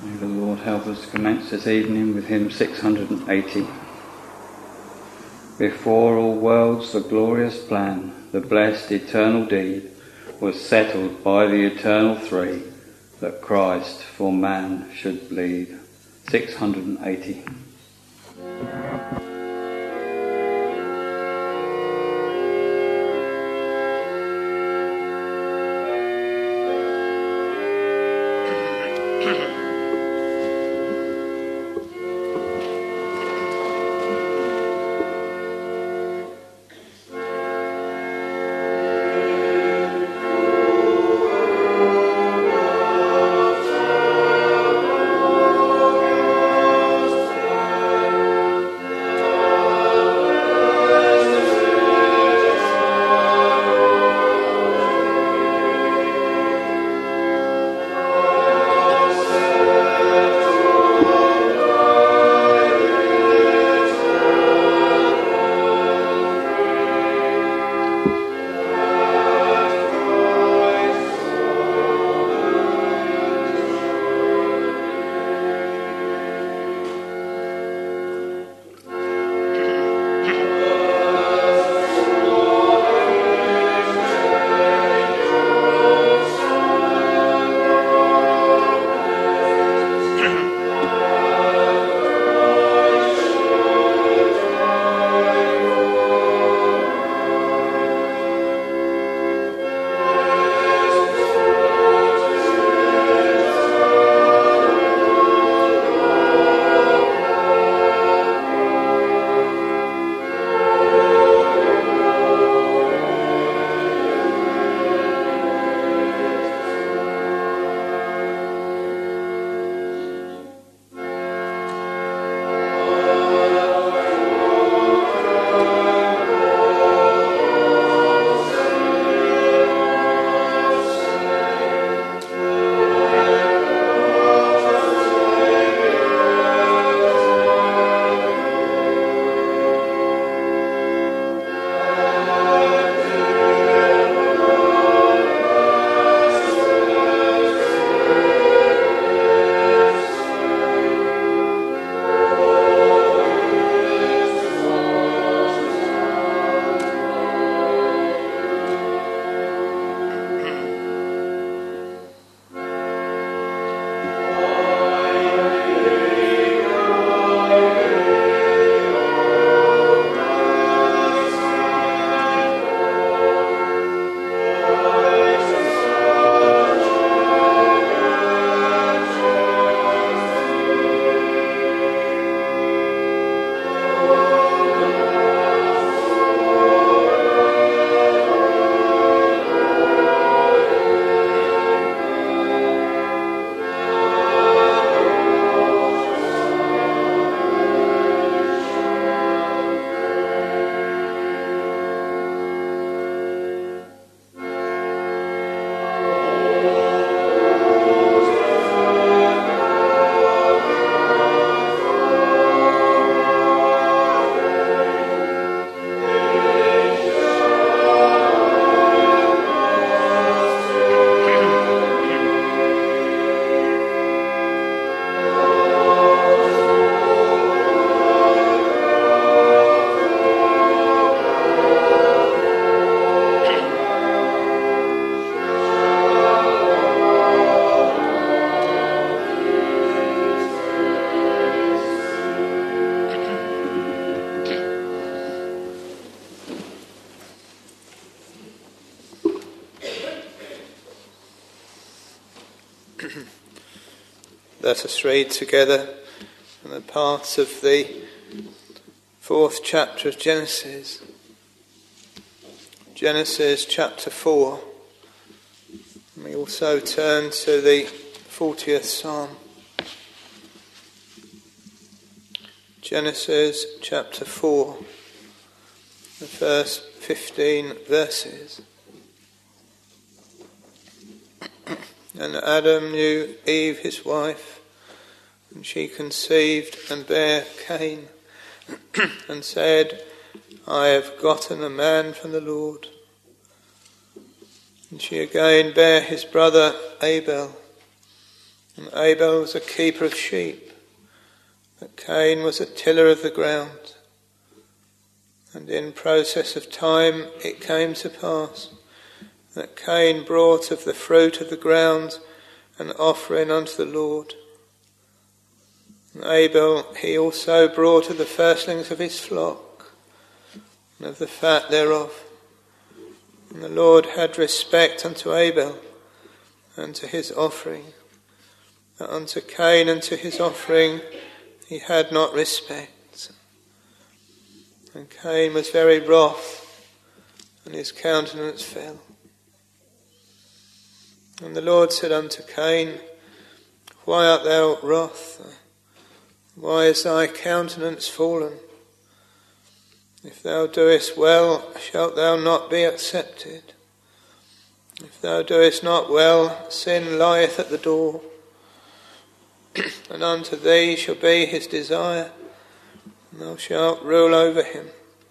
May the Lord help us to commence this evening with hymn 680. Before all worlds the glorious plan, the blessed eternal deed, was settled by the eternal three, that Christ for man should bleed. 680. Let us read together from the parts of the 4th chapter of Genesis. Genesis chapter 4. We also turn to the 40th Psalm. Genesis chapter 4, the first 15 verses. And Adam knew Eve his wife, and she conceived and bare Cain, and said, I have gotten a man from the Lord. And she again bare his brother Abel. And Abel was a keeper of sheep, but Cain was a tiller of the ground. And in process of time it came to pass that Cain brought of the fruit of the ground an offering unto the Lord. And Abel he also brought of the firstlings of his flock, and of the fat thereof. And the Lord had respect unto Abel, and to his offering. But unto Cain and to his offering he had not respect. And Cain was very wroth, and his countenance fell. And the Lord said unto Cain, Why art thou wroth? Why is thy countenance fallen? If thou doest well, shalt thou not be accepted. If thou doest not well, sin lieth at the door. And unto thee shall be his desire, and thou shalt rule over him.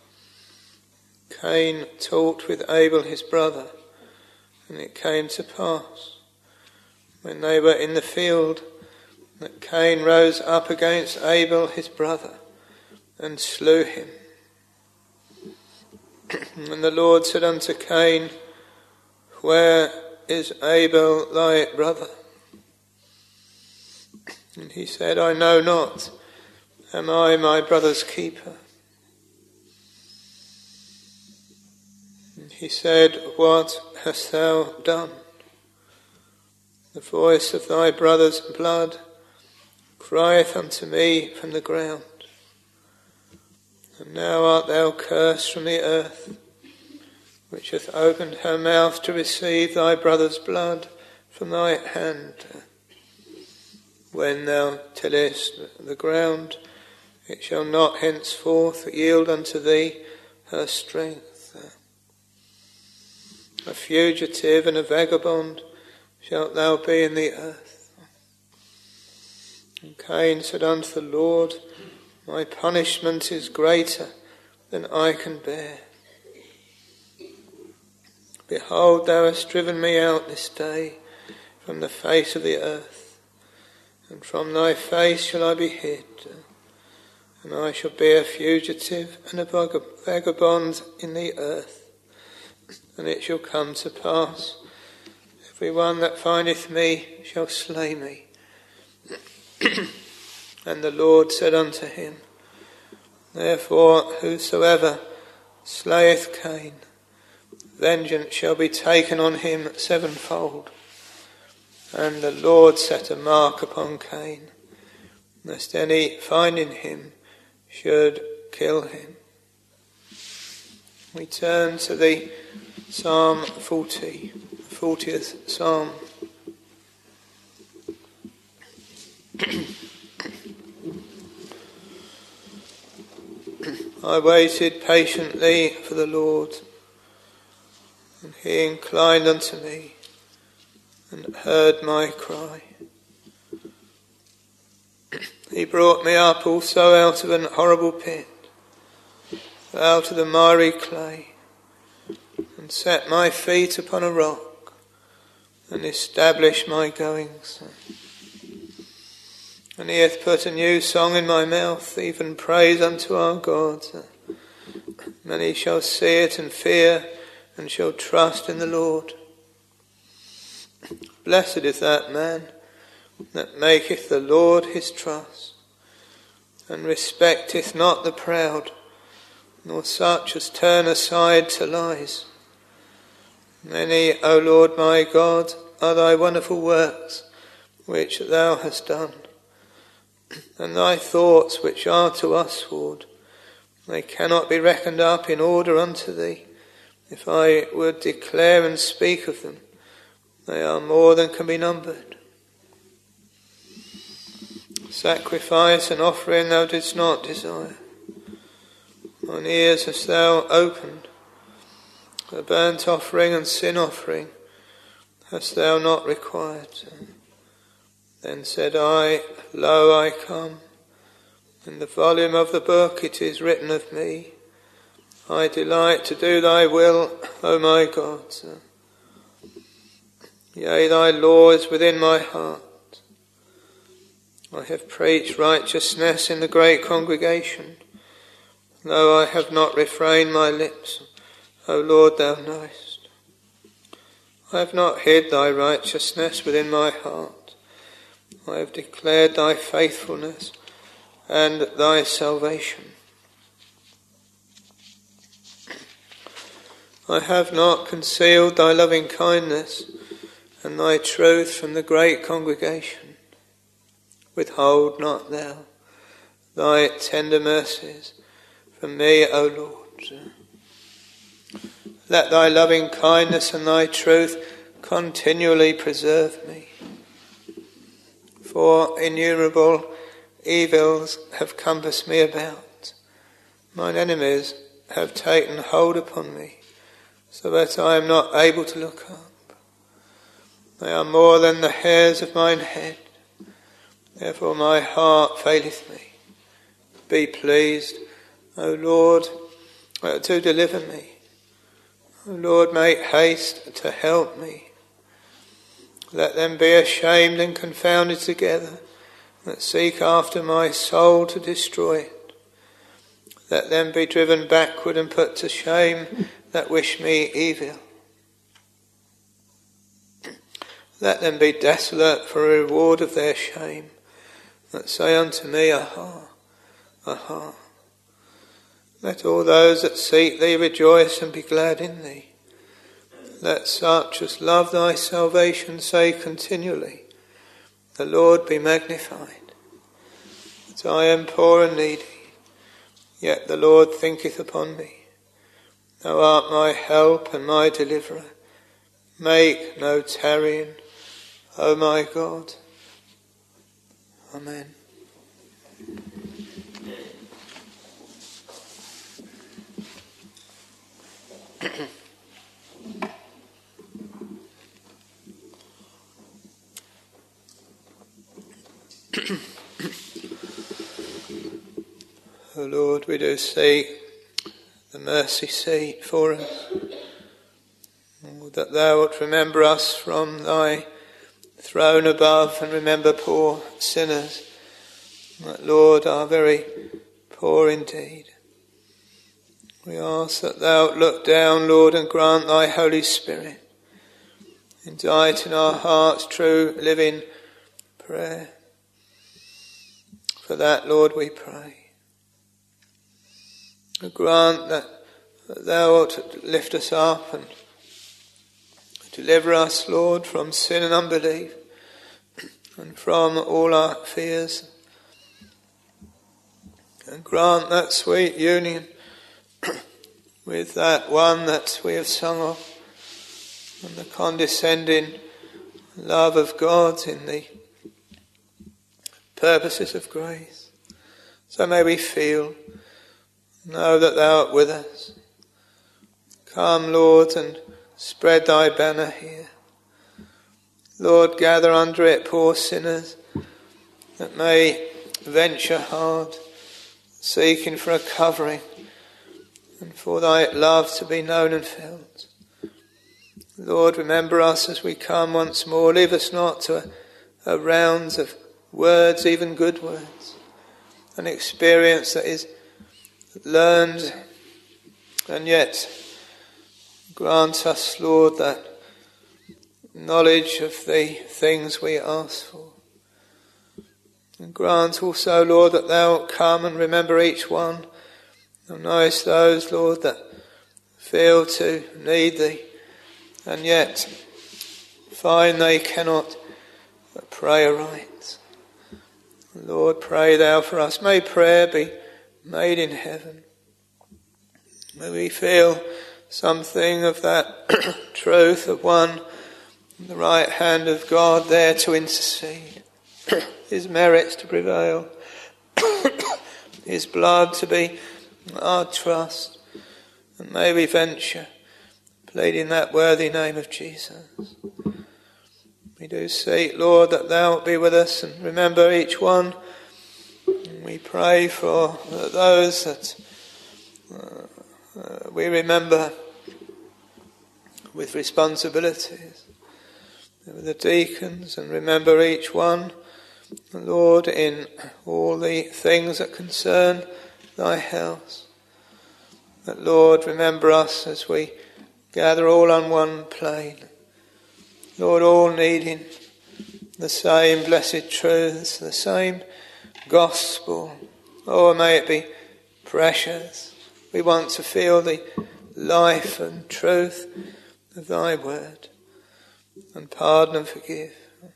Cain talked with Abel his brother, and it came to pass, when they were in the field, that Cain rose up against Abel his brother, and slew him. And the Lord said unto Cain, Where is Abel thy brother? And he said, I know not. Am I my brother's keeper? And he said, What hast thou done? The voice of thy brother's blood crieth unto me from the ground. And now art thou cursed from the earth, which hath opened her mouth to receive thy brother's blood from thy hand. When thou tillest the ground, it shall not henceforth yield unto thee her strength. A fugitive and a vagabond shalt thou be in the earth. And Cain said unto the Lord, My punishment is greater than I can bear. Behold, thou hast driven me out this day from the face of the earth, and from thy face shall I be hid, and I shall be a fugitive and a vagabond in the earth. And it shall come to pass, every one that findeth me shall slay me. And the Lord said unto him, Therefore whosoever slayeth Cain, vengeance shall be taken on him sevenfold. And the Lord set a mark upon Cain, lest any finding him should kill him. We turn to the Psalm 40, 40th Psalm. I waited patiently for the Lord, and he inclined unto me, and heard my cry. He brought me up also out of an horrible pit, out of the miry clay, and set my feet upon a rock, and established my goings. And he hath put a new song in my mouth, even praise unto our God. Many shall see it and fear, and shall trust in the Lord. Blessed is that man that maketh the Lord his trust, and respecteth not the proud, nor such as turn aside to lies. Many, O Lord my God, are thy wonderful works which thou hast done, and thy thoughts which are to usward. They cannot be reckoned up in order unto thee. If I would declare and speak of them, they are more than can be numbered. Sacrifice and offering thou didst not desire. Mine ears hast thou opened. The burnt offering and sin offering hast thou not required. Then said I, Lo, I come. In the volume of the book it is written of me, I delight to do thy will, O my God. Yea, thy law is within my heart. I have preached righteousness in the great congregation. Though I have not refrained my lips, O Lord, thou knowest. I have not hid thy righteousness within my heart. I have declared thy faithfulness and thy salvation. I have not concealed thy loving kindness and thy truth from the great congregation. Withhold not thou thy tender mercies from me, O Lord. Let thy loving kindness and thy truth continually preserve me. For innumerable evils have compassed me about. Mine enemies have taken hold upon me, so that I am not able to look up. They are more than the hairs of mine head. Therefore my heart faileth me. Be pleased, O Lord, to deliver me. O Lord, make haste to help me. Let them be ashamed and confounded together that seek after my soul to destroy it. Let them be driven backward and put to shame that wish me evil. Let them be desolate for a reward of their shame, that say unto me, Aha, aha. Let all those that seek thee rejoice and be glad in thee. Let such as love thy salvation say continually, The Lord be magnified. That I am poor and needy, yet the Lord thinketh upon me. Thou art my help and my deliverer. Make no tarrying, O my God. Amen. O Lord, we do seek the mercy seat for us. Lord, that thou wilt remember us from thy throne above and remember poor sinners that, Lord, are very poor indeed. We ask that thou wilt look down, Lord, and grant thy Holy Spirit. Indite in our hearts true living prayer. For that, Lord, we pray. Grant that thou wilt lift us up and deliver us, Lord, from sin and unbelief and from all our fears. And grant that sweet union with that one that we have sung of, and the condescending love of God in the purposes of grace. So may we know that thou art with us. Come, Lord, and spread thy banner here. Lord, gather under it poor sinners that may venture hard, seeking for a covering and for thy love to be known and felt. Lord, remember us as we come once more. Leave us not to a round of words, even good words, an experience that is learned, and yet grant us, Lord, that knowledge of the things we ask for. And grant also, Lord, that thou wilt come and remember each one. Thou knowest those, Lord, that feel to need thee, and yet find they cannot pray aright. Lord, pray thou for us. May prayer be made in heaven. May we feel something of that truth of one in the right hand of God there to intercede, his merits to prevail, his blood to be our trust, and may we venture pleading that worthy name of Jesus. We do seek, Lord, that thou wilt be with us and remember each one. We pray for those that we remember with responsibilities, the deacons, and remember each one Lord, in all the things that concern thy house. That, Lord, remember us as we gather all on one plane. Lord, all needing the same blessed truths, the same gospel. Oh, may it be precious. We want to feel the life and truth of thy word, and pardon and forgive.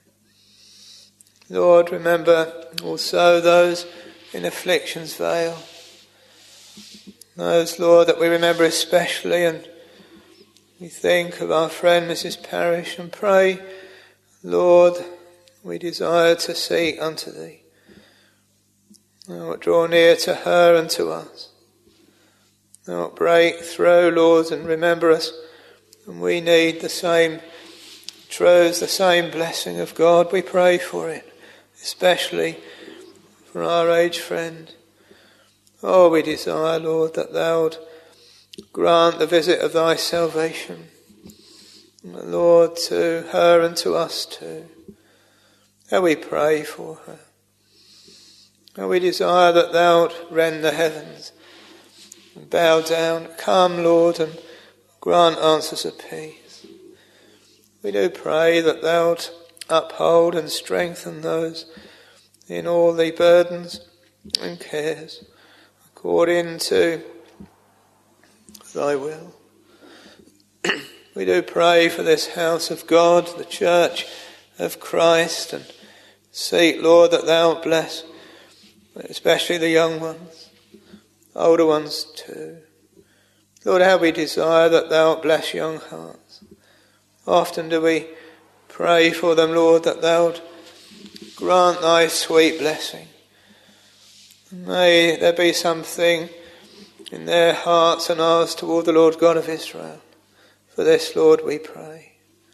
Lord, remember also those in affliction's vale. Those, Lord, that we remember especially, and we think of our friend Mrs. Parrish and pray, Lord, we desire to seek unto thee. Thou wilt draw near to her and to us. Thou wilt break through, Lord, and remember us. And we need the same truths, the same blessing of God. We pray for it, especially for our aged friend. Oh, we desire, Lord, that thou wilt grant the visit of thy salvation, Lord, to her and to us too. How we pray for her. How we desire that thou wilt rend the heavens and bow down. Come, Lord, and grant answers of peace. We do pray that thou wilt uphold and strengthen those in all the burdens and cares, according to thy will. We do pray for this house of God, the church of Christ, and seek, Lord, that thou wilt bless, especially the young ones, older ones too. Lord, how we desire that thou wilt bless young hearts. Often do we pray for them, Lord, that thou wilt grant thy sweet blessing. May there be something in their hearts and ours toward the Lord God of Israel. For this, Lord, we pray.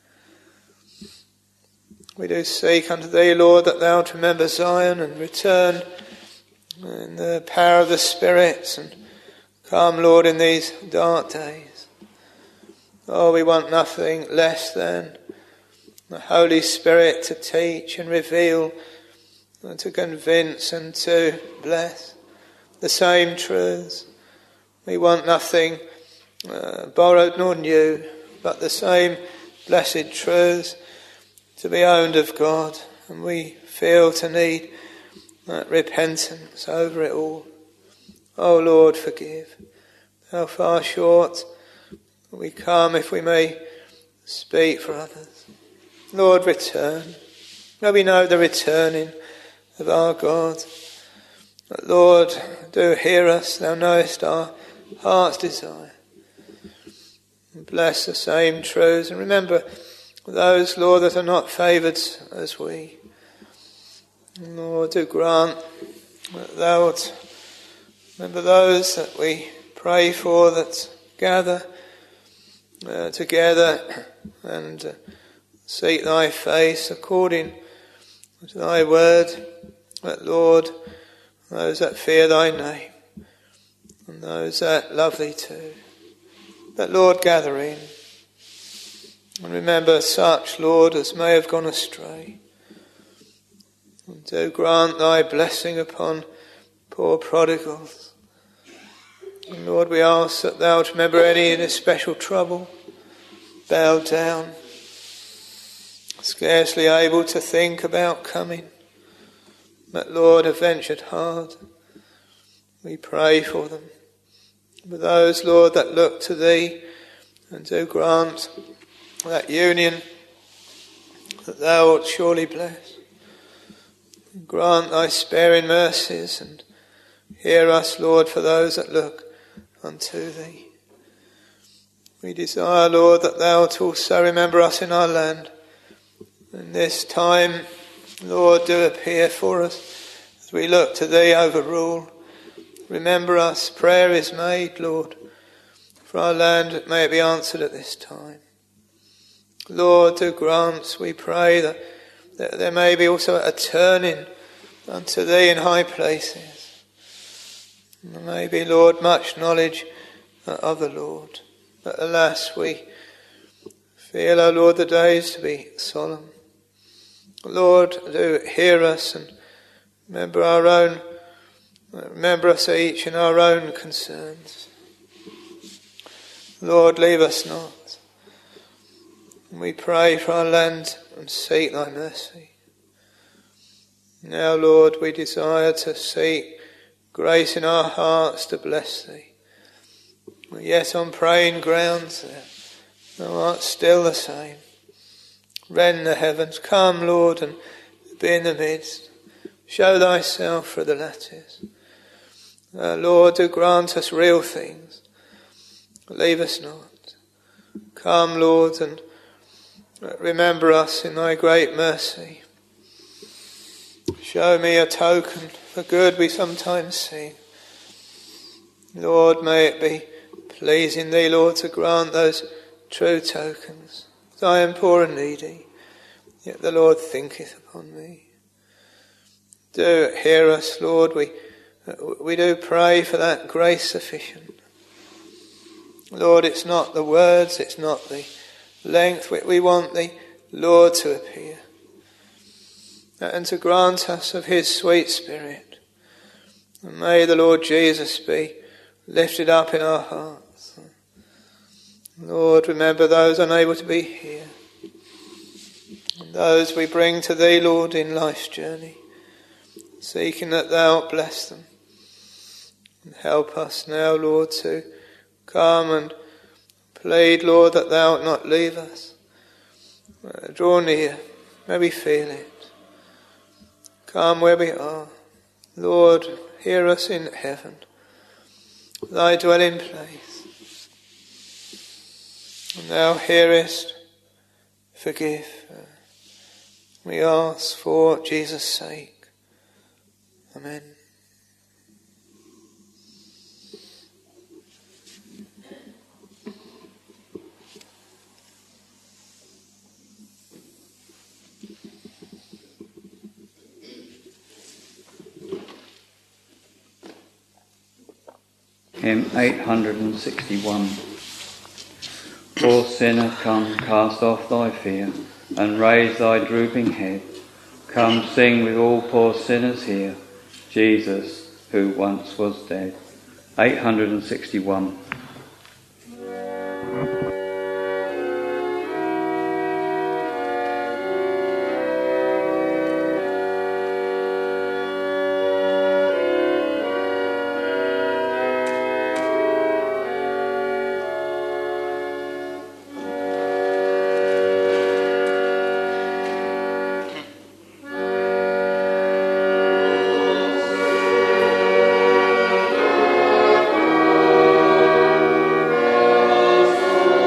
We do seek unto thee, Lord, that thou wilt remember Zion and return in the power of the spirits, and come, Lord, in these dark days. Oh, we want nothing less than the Holy Spirit to teach and reveal and to convince and to bless the same truths. We want nothing borrowed nor new, but the same blessed truths to be owned of God. And we feel to need that repentance over it all. Oh Lord, forgive. How far short we come if we may speak for others. Lord, return. May we know the returning of our God. But Lord, do hear us. Thou knowest our heart's desire. And bless the same truths. And remember those, Lord, that are not favoured as we. And Lord, do grant that thou wilt remember those that we pray for that gather together and seek thy face according to thy word. That, Lord, those that fear thy name and those that love thee too, that, Lord, gather in. And remember such, Lord, as may have gone astray. And do grant thy blessing upon poor prodigals. And Lord, we ask that thou wilt remember any in especial trouble, bowed down, scarcely able to think about coming, but Lord, have ventured hard. We pray for them. For those, Lord, that look to thee, and do grant that union that thou wilt surely bless. Grant thy sparing mercies, and hear us, Lord, for those that look unto thee. We desire, Lord, that thou wilt also remember us in our land. In this time, Lord, do appear for us as we look to thee overrule. Remember us. Prayer is made, Lord, for our land. May it be answered at this time. Lord, do grant, we pray, that there may be also a turning unto thee in high places. There may be, Lord, much knowledge of the Lord. But alas, we feel, O Lord, the days to be solemn. Lord, do hear us and Remember us each in our own concerns. Lord, leave us not. We pray for our land and seek thy mercy. Now, Lord, we desire to seek grace in our hearts to bless thee. We're yet on praying grounds there. Thou art still the same. Rend the heavens. Come, Lord, and be in the midst. Show thyself through the lattice. Lord, do grant us real things. Leave us not. Come, Lord, and remember us in thy great mercy. Show me a token for good we sometimes sing. Lord, may it be pleasing thee, Lord, to grant those true tokens. I am poor and needy, yet the Lord thinketh upon me. Do hear us, Lord. We do pray for that grace sufficient. Lord, it's not the words, it's not the length. We want the Lord to appear and to grant us of his sweet Spirit. And may the Lord Jesus be lifted up in our hearts. Lord, remember those unable to be here, and those we bring to thee, Lord, in life's journey, seeking that thou bless them. And help us now, Lord, to come and plead, Lord, that thou wilt not leave us. Draw near, may we feel it. Come where we are. Lord, hear us in heaven, thy dwelling place. And thou hearest, forgive. We ask for Jesus' sake. Amen. Hymn 861. Poor sinner, come, cast off thy fear, and raise thy drooping head. Come, sing with all poor sinners here, Jesus, who once was dead. 861. Oh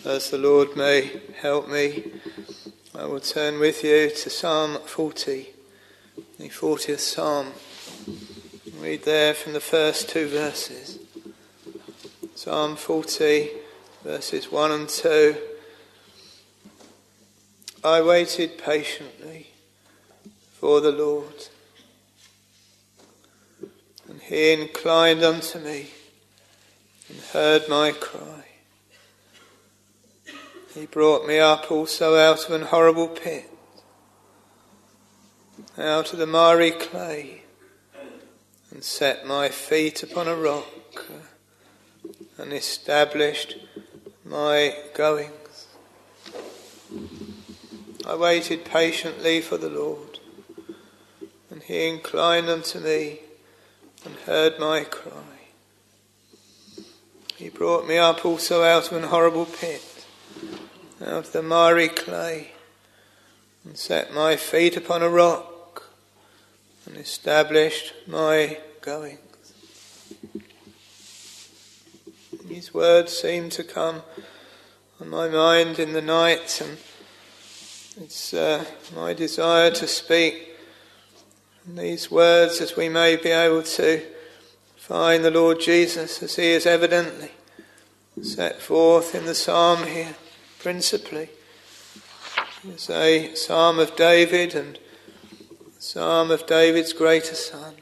as the Lord may help me, I will turn with you to Psalm 40, the 40th Psalm. Read there from the first two verses. Psalm 40, verses 1 and 2. I waited patiently for the Lord, and he inclined unto me and heard my cry. He brought me up also out of an horrible pit, out of the miry clay, and set my feet upon a rock, and established my goings. I waited patiently for the Lord, and he inclined unto me and heard my cry. He brought me up also out of an horrible pit, out of the miry clay, and set my feet upon a rock, and established my goings. These words seem to come on my mind in the night, and it's my desire to speak these words as we may be able to find the Lord Jesus as he is evidently set forth in the psalm here. Principally, it's a psalm of David and a psalm of David's greater son.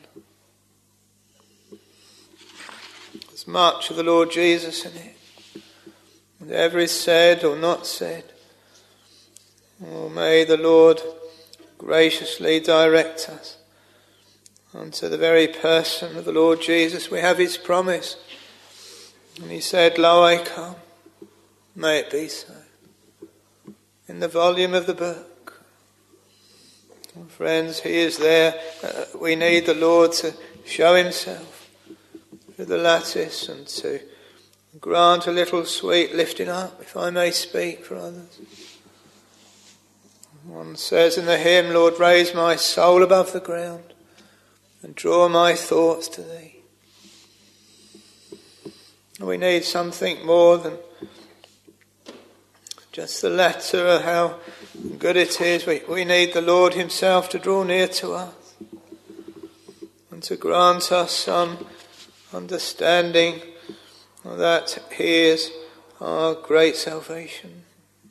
There's much of the Lord Jesus in it. Whatever is said or not said, oh, may the Lord graciously direct us unto the very person of the Lord Jesus. We have his promise, and he said, "Lo, I come." May it be so. In the volume of the book. Friends, he is there. We need the Lord to show himself through the lattice and to grant a little sweet lifting up, if I may speak for others. One says in the hymn, "Lord, raise my soul above the ground and draw my thoughts to thee." We need something more than just the letter of how good it is. We need the Lord himself to draw near to us and to grant us some understanding that he is our great salvation.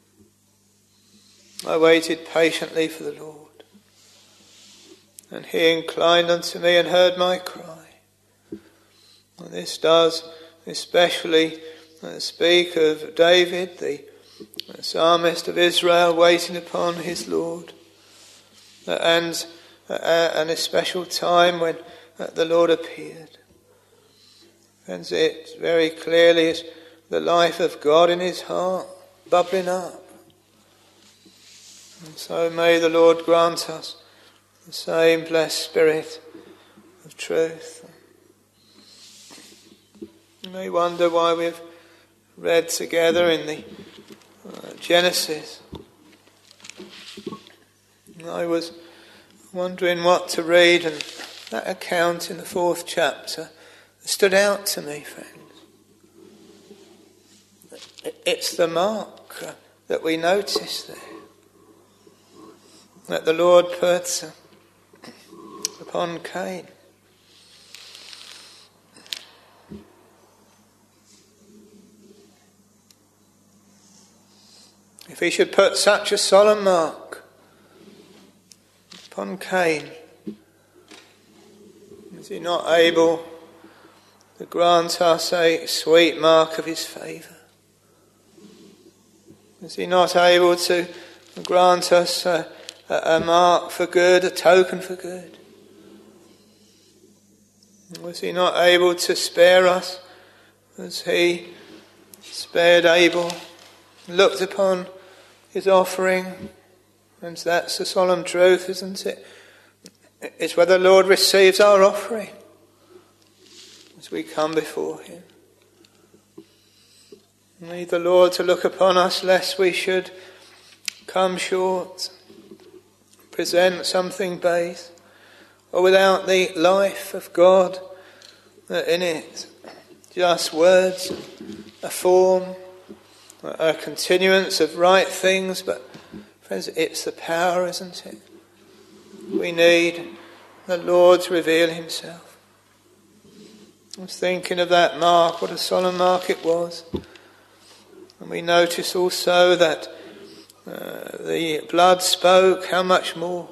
I waited patiently for the Lord, and he inclined unto me and heard my cry. And this does especially speak of David, the psalmist of Israel, waiting upon his Lord, and a special time when the Lord appeared. And it very clearly is the life of God in his heart bubbling up. And so may the Lord grant us the same blessed spirit of truth. You may wonder why we've read together in the Genesis. I was wondering what to read, and that account in the 4th chapter stood out to me, friends. It's the mark that we notice there, that the Lord puts upon Cain. If he should put such a solemn mark upon Cain, is he not able to grant us a sweet mark of his favour? Is he not able to grant us a mark for good, a token for good? Was he not able to spare us as he spared Abel, looked upon his offering? And that's the solemn truth, isn't it? It's whether the Lord receives our offering as we come before him. We need the Lord to look upon us lest we should come short, present something base, or without the life of God in it. Just words, a form, a continuance of right things, but friends, it's the power, isn't it? We need the Lord to reveal himself. I was thinking of that mark, what a solemn mark it was. And we notice also that the blood spoke, how much more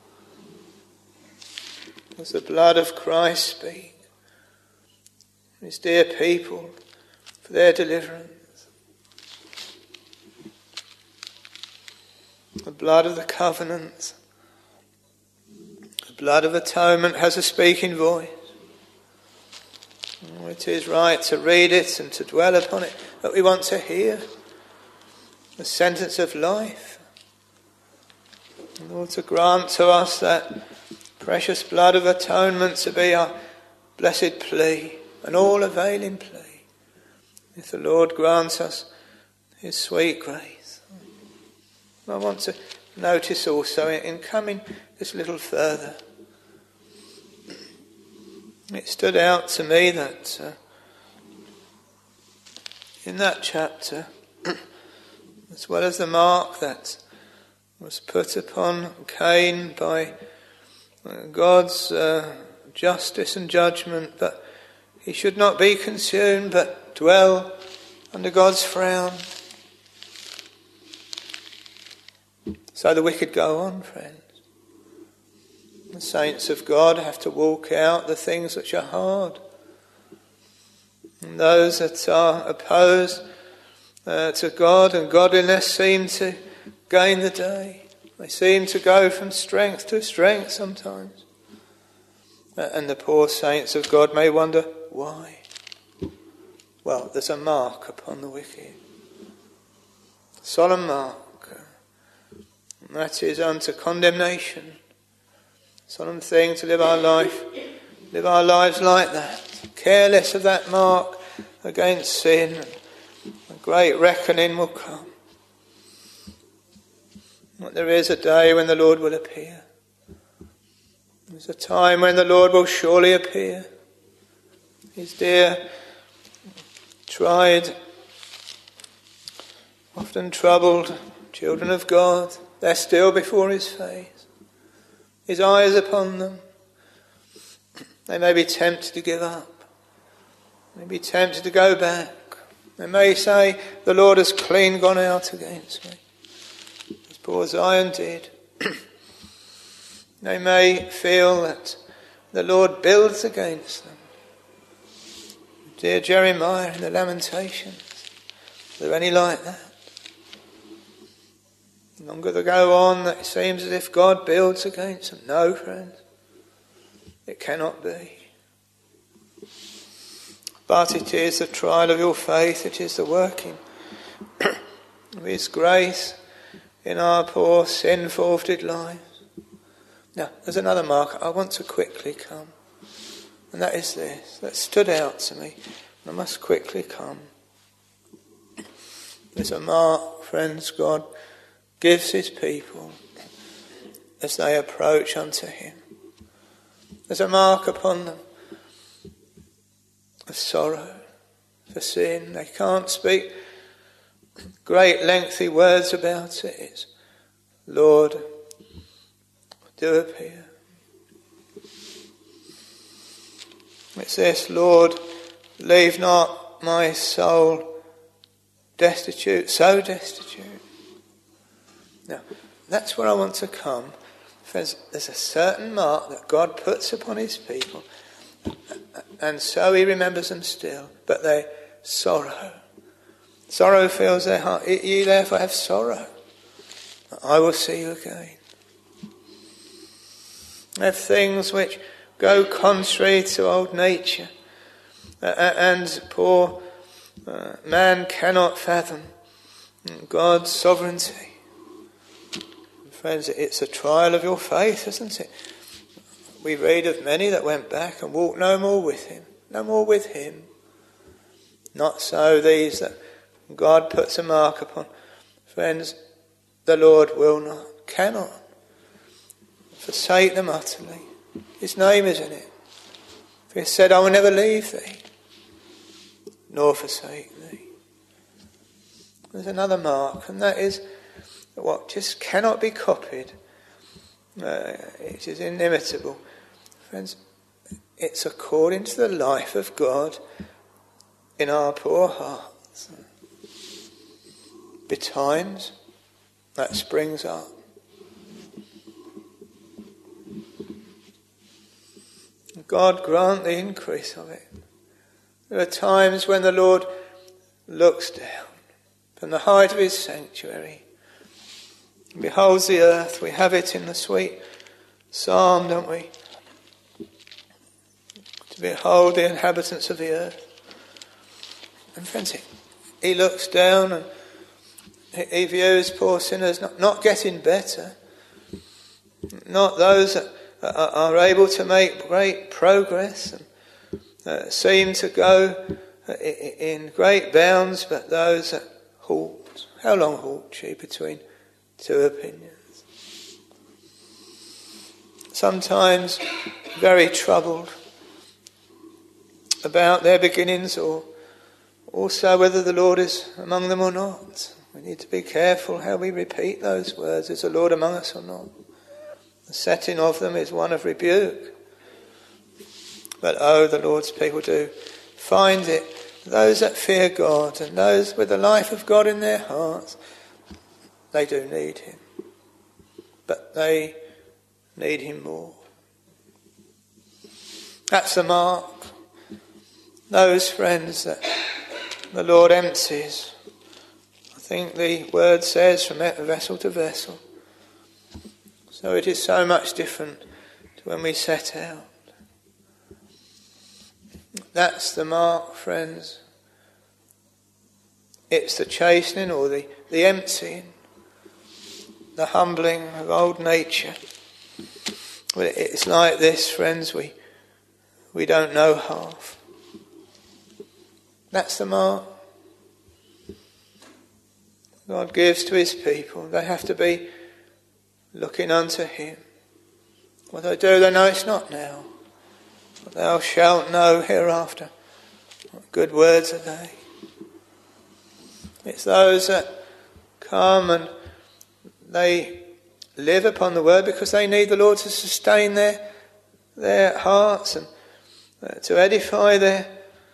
does the blood of Christ speak? His dear people, for their deliverance. The blood of the covenant, the blood of atonement has a speaking voice. It is right to read it and to dwell upon it, but we want to hear the sentence of life. And Lord, to grant to us that precious blood of atonement to be our blessed plea, an all-availing plea, if the Lord grants us his sweet grace. I want to notice also, in coming just a little further, it stood out to me that in that chapter, as well as the mark that was put upon Cain by God's justice and judgment, but he should not be consumed, but dwell under God's frown. So the wicked go on, friends. The saints of God have to walk out the things which are hard. And those that are opposed to God and godliness seem to gain the day. They seem to go from strength to strength sometimes. And the poor saints of God may wonder, why? Well, there's a mark upon the wicked. A solemn mark. And that is unto condemnation. Solemn thing to live our lives like that, careless of that mark against sin. A great reckoning will come. But there is a day when the Lord will appear. There's a time when the Lord will surely appear. His dear, tried, often troubled children of God, they're still before his face. His eye is upon them. They may be tempted to give up. They may be tempted to go back. They may say, the Lord has clean gone out against me. As poor Zion did. They may feel that the Lord builds against them. Dear Jeremiah in the Lamentations, are there any like that? The longer they go on, it seems as if God builds against them. No, friends, it cannot be. But it is the trial of your faith, it is the working of his grace in our poor sin-forfeited lives. Now, there's another mark I want to quickly come, and that is this, that stood out to me, and I must quickly come. There's a mark, friends, God gives his people as they approach unto him. There's a mark upon them of sorrow for sin. They can't speak great lengthy words about it. It's, Lord, do appear. It's this, Lord, leave not my soul destitute, so destitute. Now, that's where I want to come. There's a certain mark that God puts upon his people, and so he remembers them still, but they sorrow. Sorrow fills their heart. Ye therefore have sorrow. I will see you again. They have things which go contrary to old nature, and poor man cannot fathom God's sovereignty. Friends, it's a trial of your faith, isn't it? We read of many that went back and walked no more with him. No more with him. Not so these that God puts a mark upon. Friends, the Lord will not, cannot forsake them utterly. His name is in it. For he said, I will never leave thee, nor forsake thee. there's another mark, and that is what just cannot be copied. It is inimitable. Friends, it's according to the life of God in our poor hearts. Betimes, that springs up. God grant the increase of it. There are times when the Lord looks down from the height of his sanctuary and beholds the earth. We have it in the sweet psalm, don't we? To behold the inhabitants of the earth. And friends, he looks down and he views poor sinners not getting better, not those that are able to make great progress and seem to go in great bounds, but those that halt. How long halt she between two opinions? Sometimes very troubled about their beginnings, or also whether the Lord is among them or not. We need to be careful how we repeat those words. Is the Lord among us or not? The setting of them is one of rebuke. But the Lord's people do find it. Those that fear God and those with the life of God in their hearts, they do need him. But they need him more. That's the mark. Those friends that the Lord empties. I think the word says from vessel to vessel. So it is so much different to when we set out. That's the mark, friends. It's the chastening or the emptying, the humbling of old nature. Well, it's like this, friends, we don't know half. That's the mark God gives to his people. They have to be looking unto him. What they do, they know it's not now. But thou shalt know hereafter. What good words are they? It's those that come and they live upon the word because they need the Lord to sustain their hearts and to edify their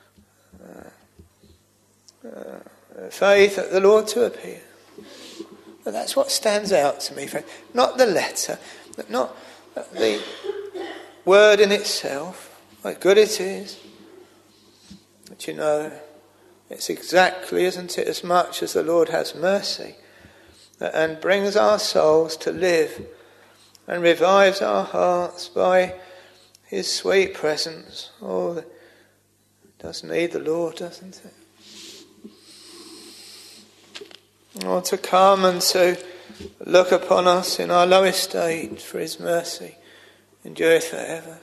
faith at the Lord to appear. But that's what stands out to me, friend. Not the letter, not the word in itself, how good it is. But you know, it's exactly, isn't it, as much as the Lord has mercy and brings our souls to live and revives our hearts by his sweet presence. Oh, it does need the Lord, doesn't it? Or to come and to look upon us in our low estate, for his mercy endureth forever.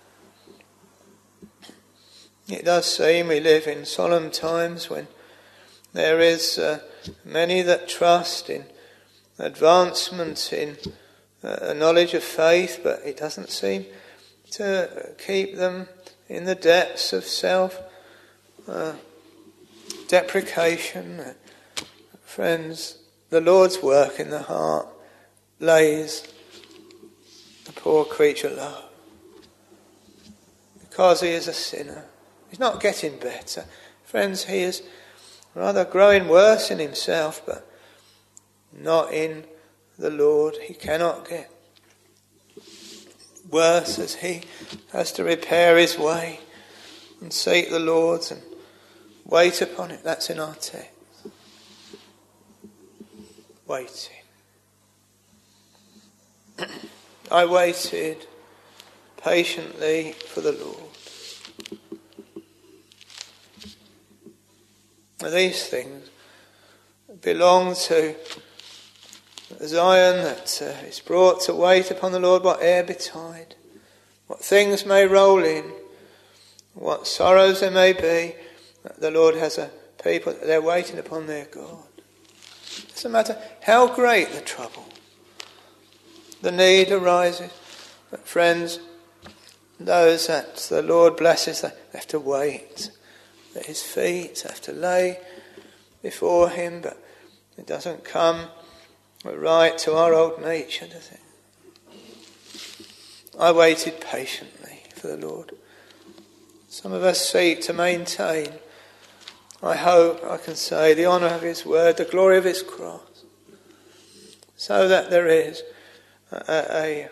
It does seem we live in solemn times when there is many that trust in advancement in a knowledge of faith, but it doesn't seem to keep them in the depths of self-deprecation. Friends, the Lord's work in the heart lays the poor creature low. Because he is a sinner. He's not getting better. Friends, he is rather growing worse in himself, but not in the Lord. He cannot get worse as he has to repair his way and seek the Lord's and wait upon it. That's in our text. Waiting. I waited patiently for the Lord. These things belong to Zion that is brought to wait upon the Lord, whate'er betide, what things may roll in, what sorrows there may be. The Lord has a people that they're waiting upon their God. It doesn't matter how great the trouble, the need arises. But friends, those that the Lord blesses, they have to wait at his feet, have to lay before him. But It doesn't come right to our old nature, does it? I waited patiently for the Lord. Some of us seek to maintain, I hope I can say, the honour of his word, the glory of his cross, so that there is a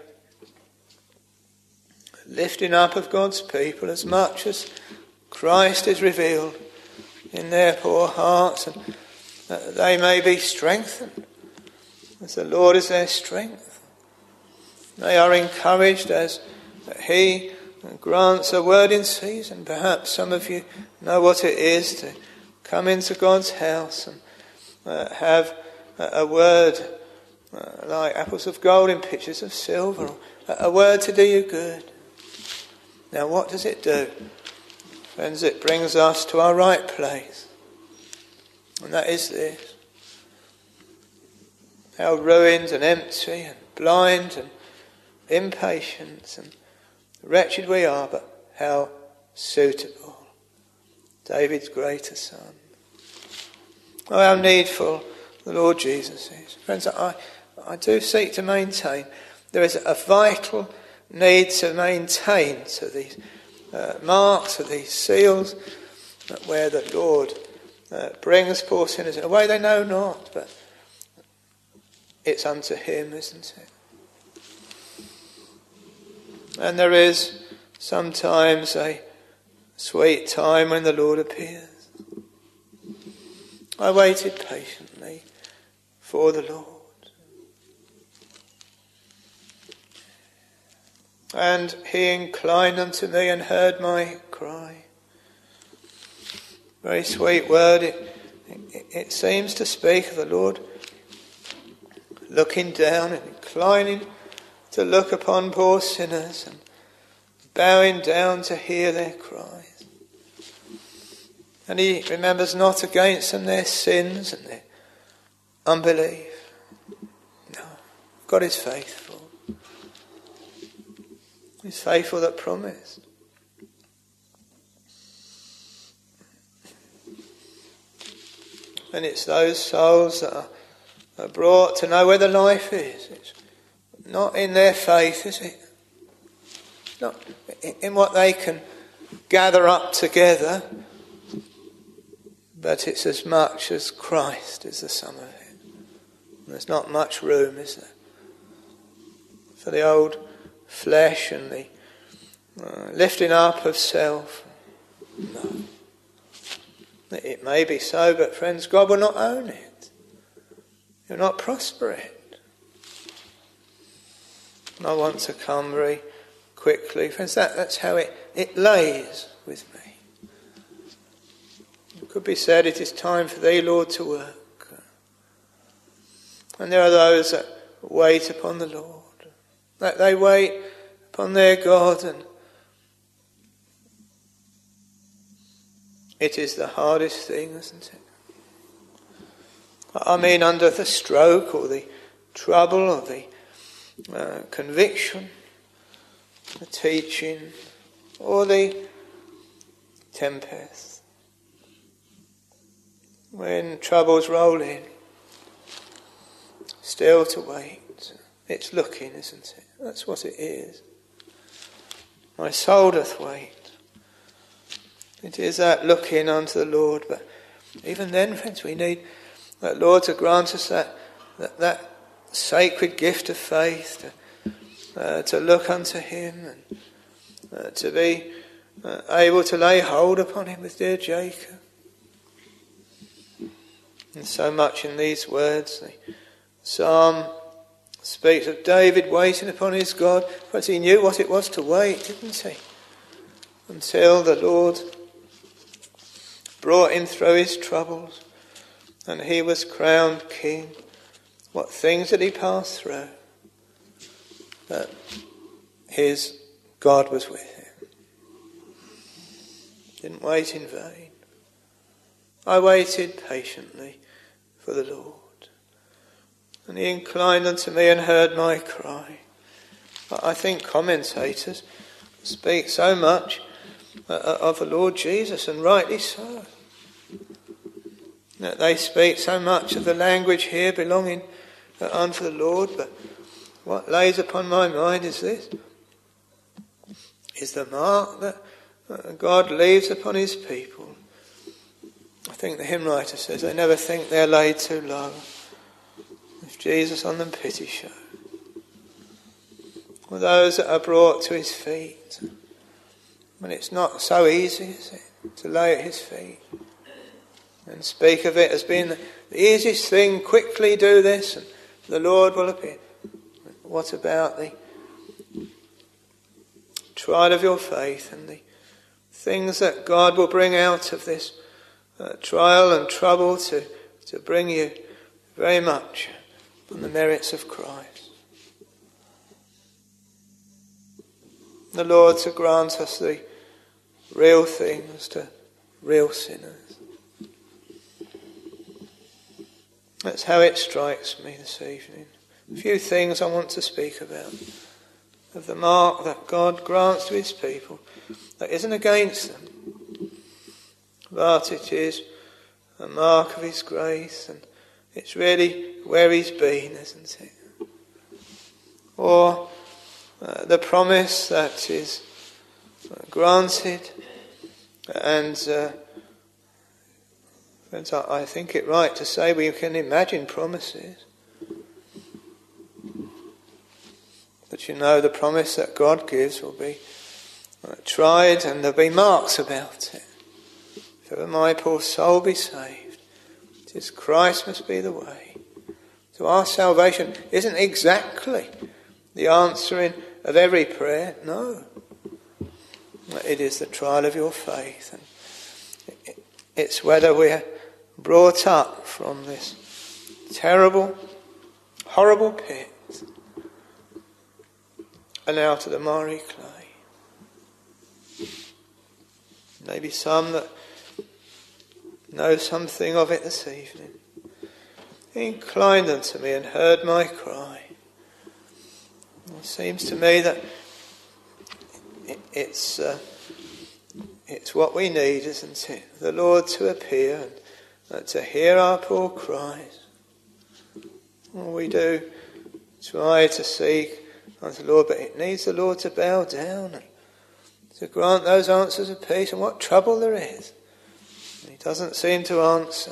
lifting up of God's people as much as Christ is revealed in their poor hearts, and that they may be strengthened as the Lord is their strength. They are encouraged as he grants a word in season. Perhaps some of you know what it is to come into God's house and have a word like apples of gold in pitchers of silver, a word to do you good. Now what does it do? Friends, it brings us to our right place. And that is this. How ruined and empty and blind and impatient and wretched we are, but how suitable. David's greater son. Oh, how needful the Lord Jesus is. Friends, I do seek to maintain. There is a vital need to maintain to these marks, of these seals, where the Lord brings poor sinners in a way they know not, but it's unto him, isn't it? And there is sometimes a sweet time when the Lord appears. I waited patiently for the Lord. And he inclined unto me and heard my cry. Very sweet word. It seems to speak of the Lord looking down and inclining to look upon poor sinners and bowing down to hear their cries. And he remembers not against them their sins and their unbelief. No, God is faithful. He's faithful that promised. And it's those souls that are brought to know where the life is. It's not in their faith, is it? Not in what they can gather up together, but it's as much as Christ is the sum of it. And there's not much room, is there, for the old flesh and the lifting up of self. No. It may be so, but friends, God will not own it. He'll not prosper it. And I want to come very quickly. Friends, that's how it lays with me. It could be said, it is time for thee, Lord, to work. And there are those that wait upon the Lord. That they wait upon their God, and it is the hardest thing, isn't it? I mean, under the stroke or the trouble or the conviction, the teaching or the tempest. When troubles roll in, still to wait. It's looking, isn't it? That's what it is. My soul doth wait. It is that looking unto the Lord. But even then, friends, we need that Lord to grant us that sacred gift of faith, to look unto him and to be able to lay hold upon him with dear Jacob. And so much in these words, the psalm speaks of David waiting upon his God, but he knew what it was to wait, didn't he? Until the Lord brought him through his troubles and he was crowned king. What things did he pass through? But his God was with him. Didn't wait in vain. I waited patiently for the Lord. And he inclined unto me and heard my cry. I think commentators speak so much of the Lord Jesus, and rightly so. that they speak so much of the language here belonging unto the Lord, but what lays upon my mind is this, is the mark that God leaves upon his people. I think the hymn writer says they never think they're laid too low. If Jesus on them pity show. Or those that are brought to his feet. And it's not so easy, is it, to lay at his feet and speak of it as being the easiest thing. Quickly do this and the Lord will appear. What about the trial of your faith and the things that God will bring out of this trial and trouble to bring you very much on the merits of Christ? The Lord to grant us the real things to real sinners. That's how it strikes me this evening. A few things I want to speak about. Of the mark that God grants to his people that isn't against them, but it is a mark of his grace, and it's really where he's been, isn't it? Or the promise that is granted, and I think it right to say we can imagine promises. But you know, the promise that God gives will be tried, and there'll be marks about it. If ever my poor soul be saved, it is Christ must be the way. So our salvation isn't exactly the answering of every prayer, no. It is the trial of your faith, and it's whether we're brought up from this terrible, horrible pit and out of the miry clay. Maybe some that know something of it this evening. He inclined unto me and heard my cry. It seems to me that it's what we need, isn't it? The Lord to appear and to hear our poor cries. Well, we do try to seek unto the Lord, but it needs the Lord to bow down and to grant those answers of peace. And what trouble there is, he doesn't seem to answer.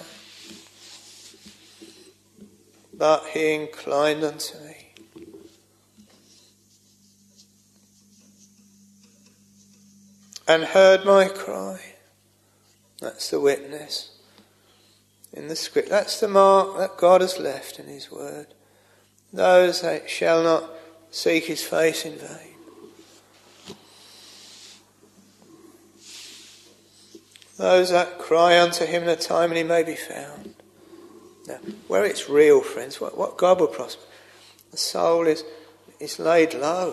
But he inclined unto me. And heard my cry. That's the witness in the script. That's the mark that God has left in his word. Those that shall not seek his face in vain. Those that cry unto him in a time when he may be found. Now, where it's real, friends, what God will prosper. The soul is laid low.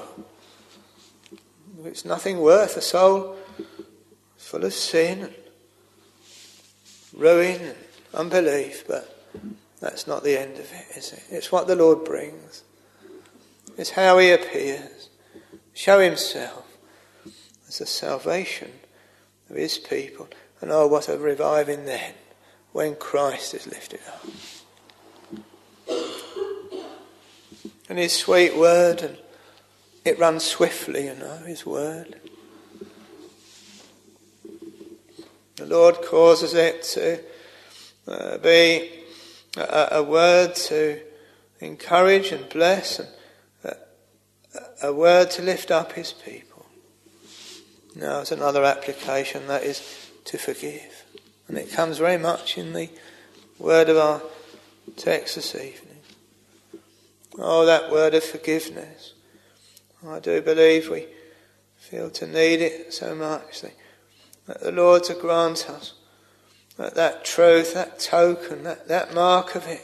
It's nothing worth. The soul is full of sin and ruin and unbelief, but that's not the end of it, is it? It's what the Lord brings. It's how he appears. Show himself as the salvation of his people. And oh, what a reviving then when Christ is lifted up. And his sweet word, and it runs swiftly, you know, his word. The Lord causes it to be a word to encourage and bless, and a word to lift up his people. Now, there's another application, that is to forgive. And it comes very much in the word of our text this evening. Oh, that word of forgiveness. I do believe we feel to need it so much. That the Lord to grant us that truth, that token, that mark of it.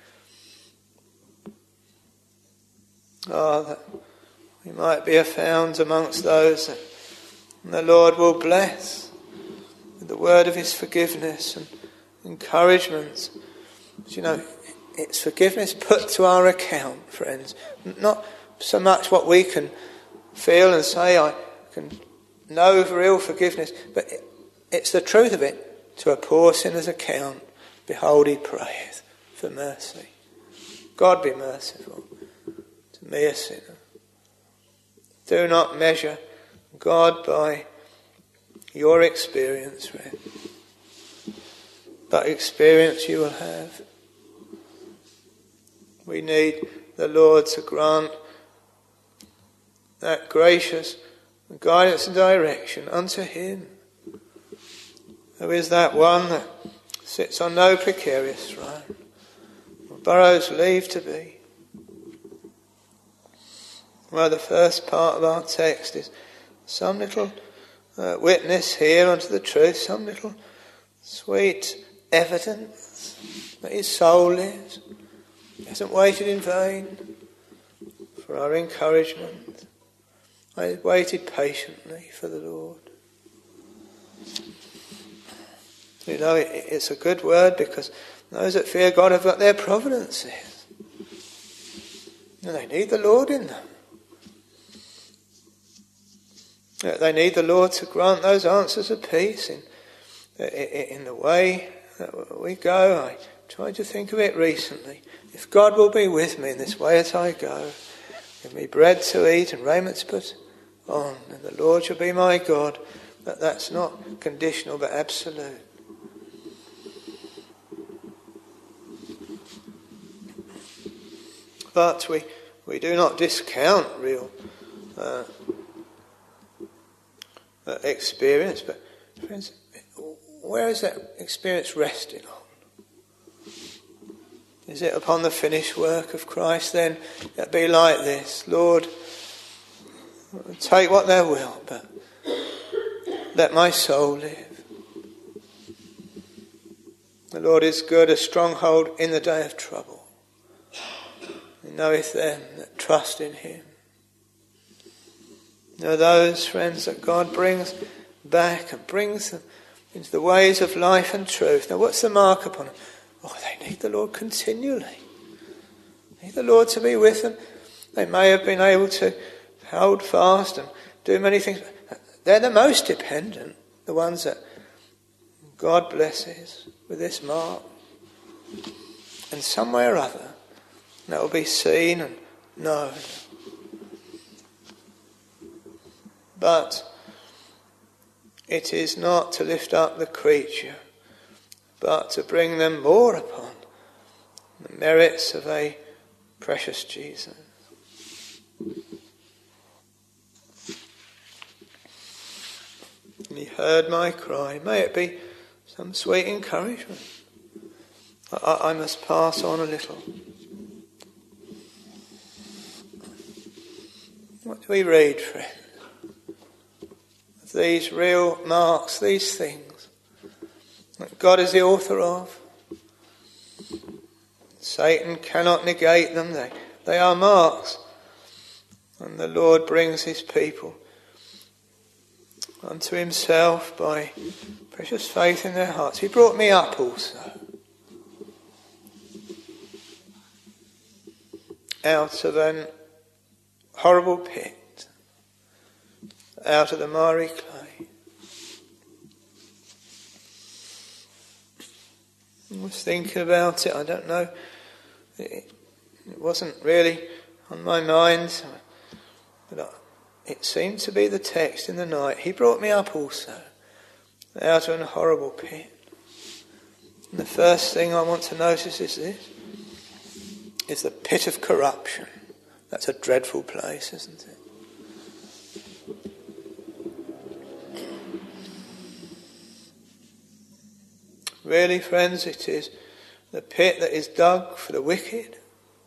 Oh, that we might be found amongst those that the Lord will bless with the word of his forgiveness and encouragement. But you know, it's forgiveness put to our account, friends. Not so much what we can feel and say, I can know of real forgiveness, but it's the truth of it to a poor sinner's account Behold, he prayeth for mercy. God, be merciful to me, a sinner. Do not measure God by your experience, friend, but experience you will have. We need the Lord to grant that gracious guidance and direction unto him, who is that one that sits on no precarious throne, or borrows leave to be. Well, the first part of our text is some little witness here unto the truth, some little sweet evidence that his soul lives. He hasn't waited in vain for our encouragement. I waited patiently for the Lord. You know, it's a good word because those that fear God have got their providences. And they need the Lord in them. They need the Lord to grant those answers of peace in the way that we go. I tried to think of it recently. If God will be with me in this way as I go, give me bread to eat and raiment to put on, and the Lord shall be my God. That's not conditional but absolute. But we do not discount real experience. But friends, where is that experience resting on? Is it upon the finished work of Christ? Then it'll be like this: Lord, take what thou wilt, but let my soul live. The Lord is good, a stronghold in the day of trouble. He knoweth them that trust in him. There are those, friends, that God brings back and brings them into the ways of life and truth. Now, what's the mark upon them? Oh, they need the Lord continually. They need the Lord to be with them. They may have been able to hold fast and do many things. They're the most dependent, the ones that God blesses with this mark. And somewhere or other, that will be seen and known. But it is not to lift up the creature, but to bring them more upon the merits of a precious Jesus. And he heard my cry. May it be some sweet encouragement. I must pass on a little. What do we read, friends? These real marks, these things that God is the author of. Satan cannot negate them. They are marks. And the Lord brings his people unto himself by precious faith in their hearts. He brought me up also out of an horrible pit, out of the miry clay. I was thinking about it. I don't know. It wasn't really on my mind, but it seemed to be the text in the night. He brought me up also out of an horrible pit. And the first thing I want to notice is this: is the pit of corruption. That's a dreadful place, isn't it? Really, friends, it is the pit that is dug for the wicked.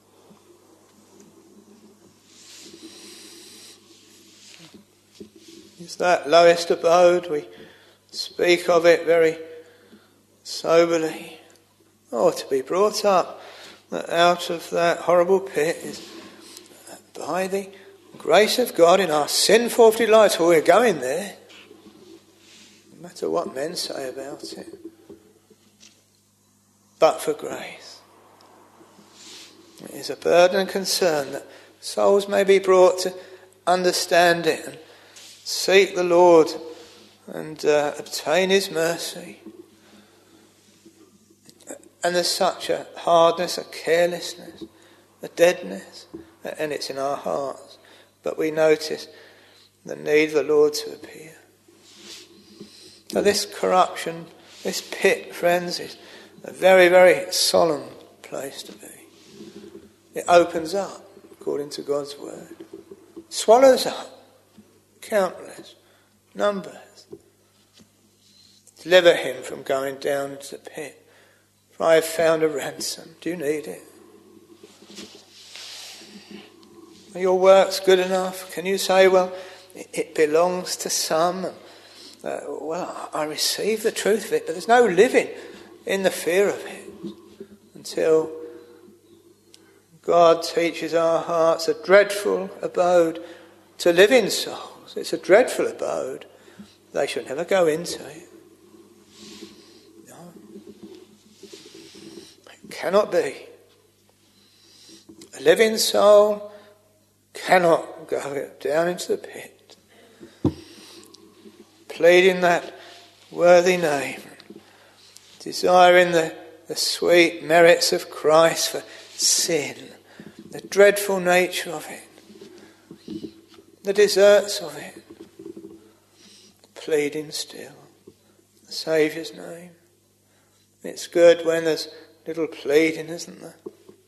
It's that lowest abode. We speak of it very soberly. Oh, to be brought up out of that horrible pit is by the grace of God in our sinful delight. We're going there, no matter what men say about it. But for grace. It is a burden and concern that souls may be brought to understand it and seek the Lord and obtain his mercy. And there's such a hardness, a carelessness, a deadness, and it's in our hearts. But we notice the need of the Lord to appear. So this corruption, this pit, friends, is a very, very solemn place to be. It opens up, according to God's word. Swallows up countless numbers. Deliver him from going down into the pit. For I have found a ransom. Do you need it? Are your works good enough? Can you say, well, it belongs to some? Well, I receive the truth of it, but there's no living in the fear of it until God teaches our hearts a dreadful abode to live in souls. It's a dreadful abode. They should never go into it. No. It cannot be. A living soul cannot go down into the pit. Pleading that worthy name, desiring the sweet merits of Christ for sin, the dreadful nature of it, the deserts of it, pleading still the Saviour's name. It's good when there's little pleading, isn't there?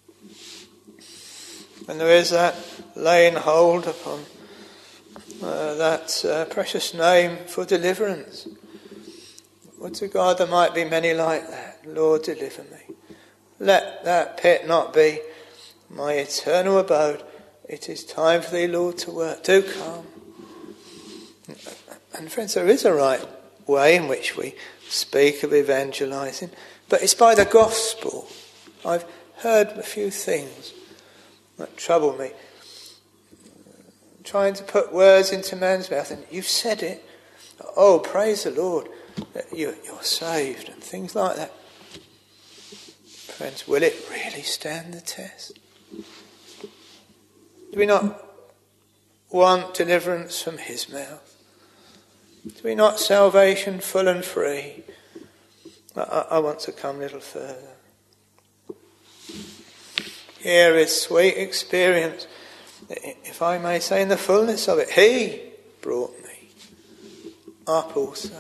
When there is that laying hold upon that precious name for deliverance. Would to God there might be many like that. Lord, deliver me. Let that pit not be my eternal abode. It is time for thee, Lord, to work. Do come. And friends, there is a right way in which we speak of evangelising, but it's by the gospel. I've heard a few things that trouble me. Trying to put words into man's mouth, and you've said it. Oh, praise the Lord, that you're saved, and things like that. Friends, will it really stand the test? Do we not want deliverance from his mouth? Do we not salvation full and free? I want to come a little further. Here is sweet experience, if I may say, in the fullness of it. He brought me up also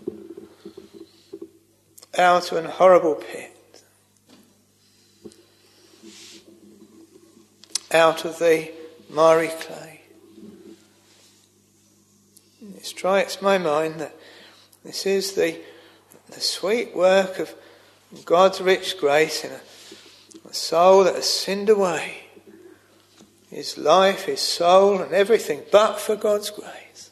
out of an horrible pit, out of the miry clay. It strikes my mind that this is the sweet work of God's rich grace in a soul that has sinned away his life, his soul, and everything, but for God's grace.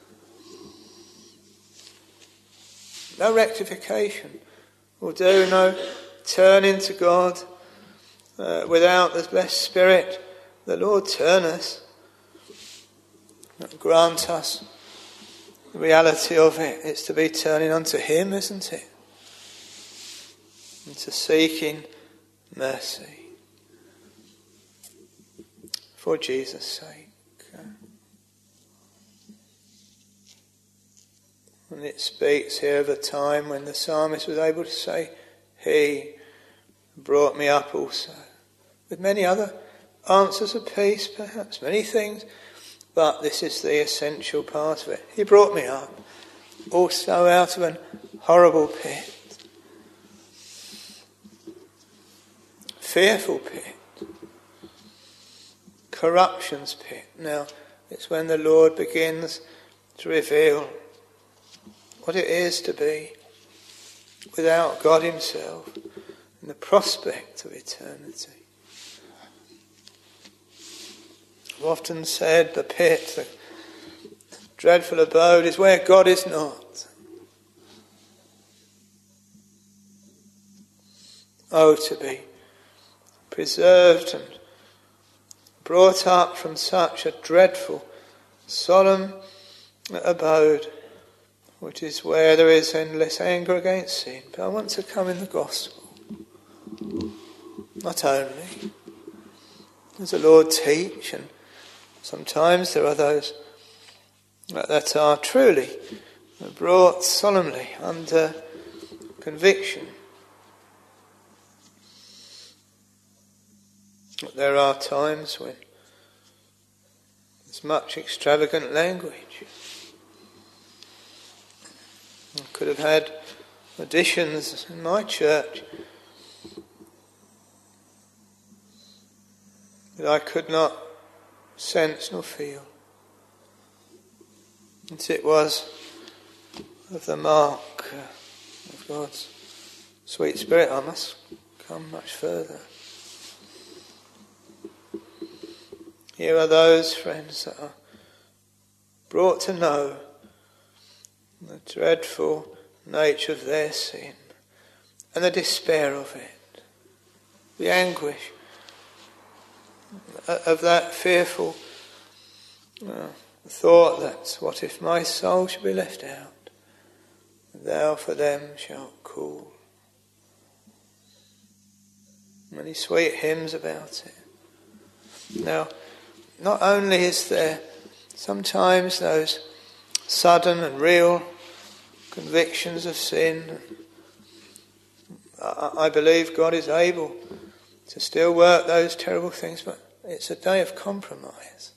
No rectification will do, no turning to God without the blessed Spirit. The Lord turn us, grant us the reality of it. It's to be turning unto him, isn't it? And to seeking mercy. For Jesus' sake. And it speaks here of a time when the psalmist was able to say, he brought me up also. With many other answers of peace, perhaps, many things, but this is the essential part of it. He brought me up also out of an horrible pit. Fearful pit. Corruption's pit. Now, it's when the Lord begins to reveal what it is to be without God himself and the prospect of eternity. I've often said the pit, the dreadful abode, is where God is not. Oh, to be preserved and brought up from such a dreadful, solemn abode, which is where there is endless anger against sin. But I want to come in the gospel. Not only does the Lord teach, and sometimes there are those that are truly brought solemnly under conviction But there are times when there's much extravagant language. I could have had auditions in my church that I could not sense nor feel. And it was of the mark of God's sweet Spirit. I must come much further. Here are those friends that are brought to know the dreadful nature of their sin and the despair of it, the anguish of that fearful thought that, what if my soul should be left out, and thou for them shalt call. Many sweet hymns about it. Now, not only is there sometimes those sudden and real convictions of sin, I believe God is able to still work those terrible things, but it's a day of compromise.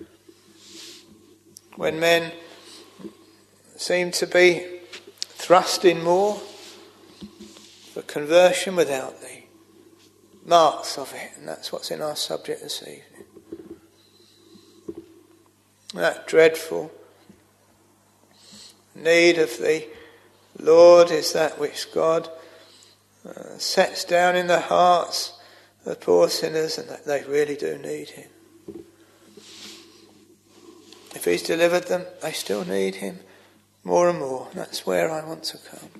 When men seem to be thrusting more for conversion without the marks of it, and that's what's in our subject this evening. That dreadful need of the Lord is that which God sets down in the hearts of poor sinners, and that they really do need him. If he's delivered them, they still need him more and more. That's where I want to come.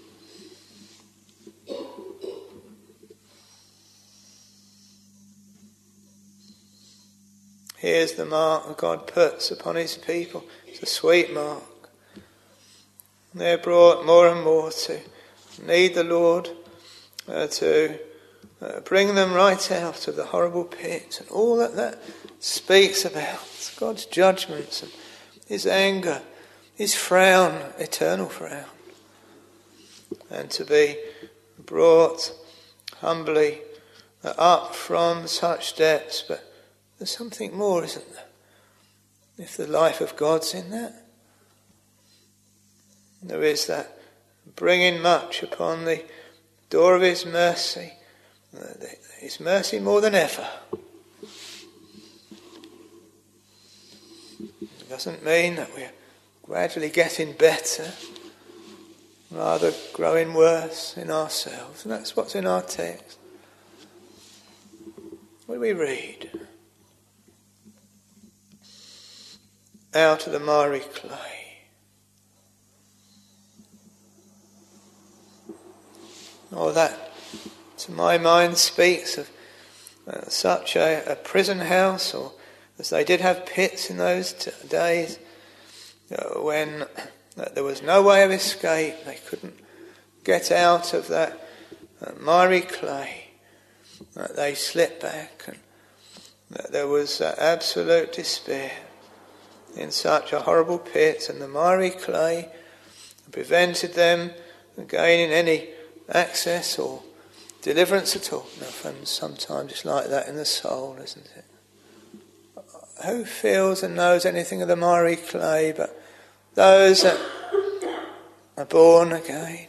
Here's the mark that God puts upon his people. It's a sweet mark. They're brought more and more to need the Lord to bring them right out of the horrible pit, and all that speaks about God's judgments and his anger, his frown, eternal frown, and to be brought humbly up from such depths. But there's something more, isn't there? If the life of God's in that, there is that bringing much upon the door of his mercy more than ever. It doesn't mean that we're gradually getting better, rather growing worse in ourselves. And that's what's in our text. What do we read? Out of the miry clay. Oh, that, to my mind, speaks of such a prison house, or as they did have pits in those days, when there was no way of escape. They couldn't get out of that miry clay. They slipped back, and there was absolute despair in such a horrible pit, and the miry clay prevented them gaining any access or deliverance at all. Now, friends, sometimes it's like that in the soul, isn't it? Who feels and knows anything of the miry clay but those that are born again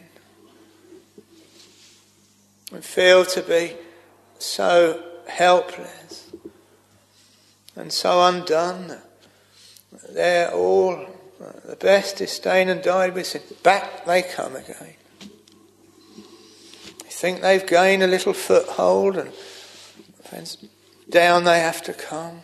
and feel to be so helpless and so undone that they're all the best is stained and dyed with sin. Back they come again. Think they've gained a little foothold, and friends, down they have to come.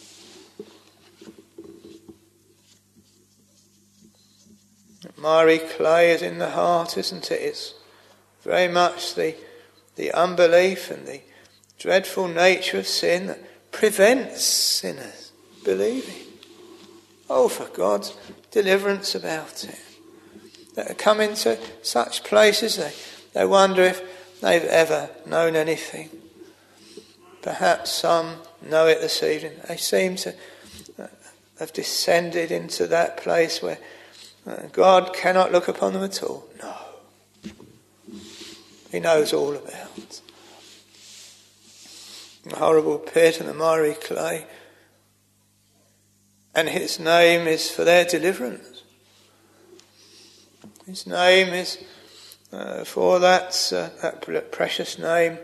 Miry clay is in the heart, isn't it? It's very much the unbelief and the dreadful nature of sin that prevents sinners believing. Oh, for God's deliverance about it. That come into such places, they wonder if they've ever known anything. Perhaps some know it this evening. They seem to have descended into that place where God cannot look upon them at all. No. He knows all about. the horrible pit and the miry clay, and his name is for their deliverance. His name is for that precious name.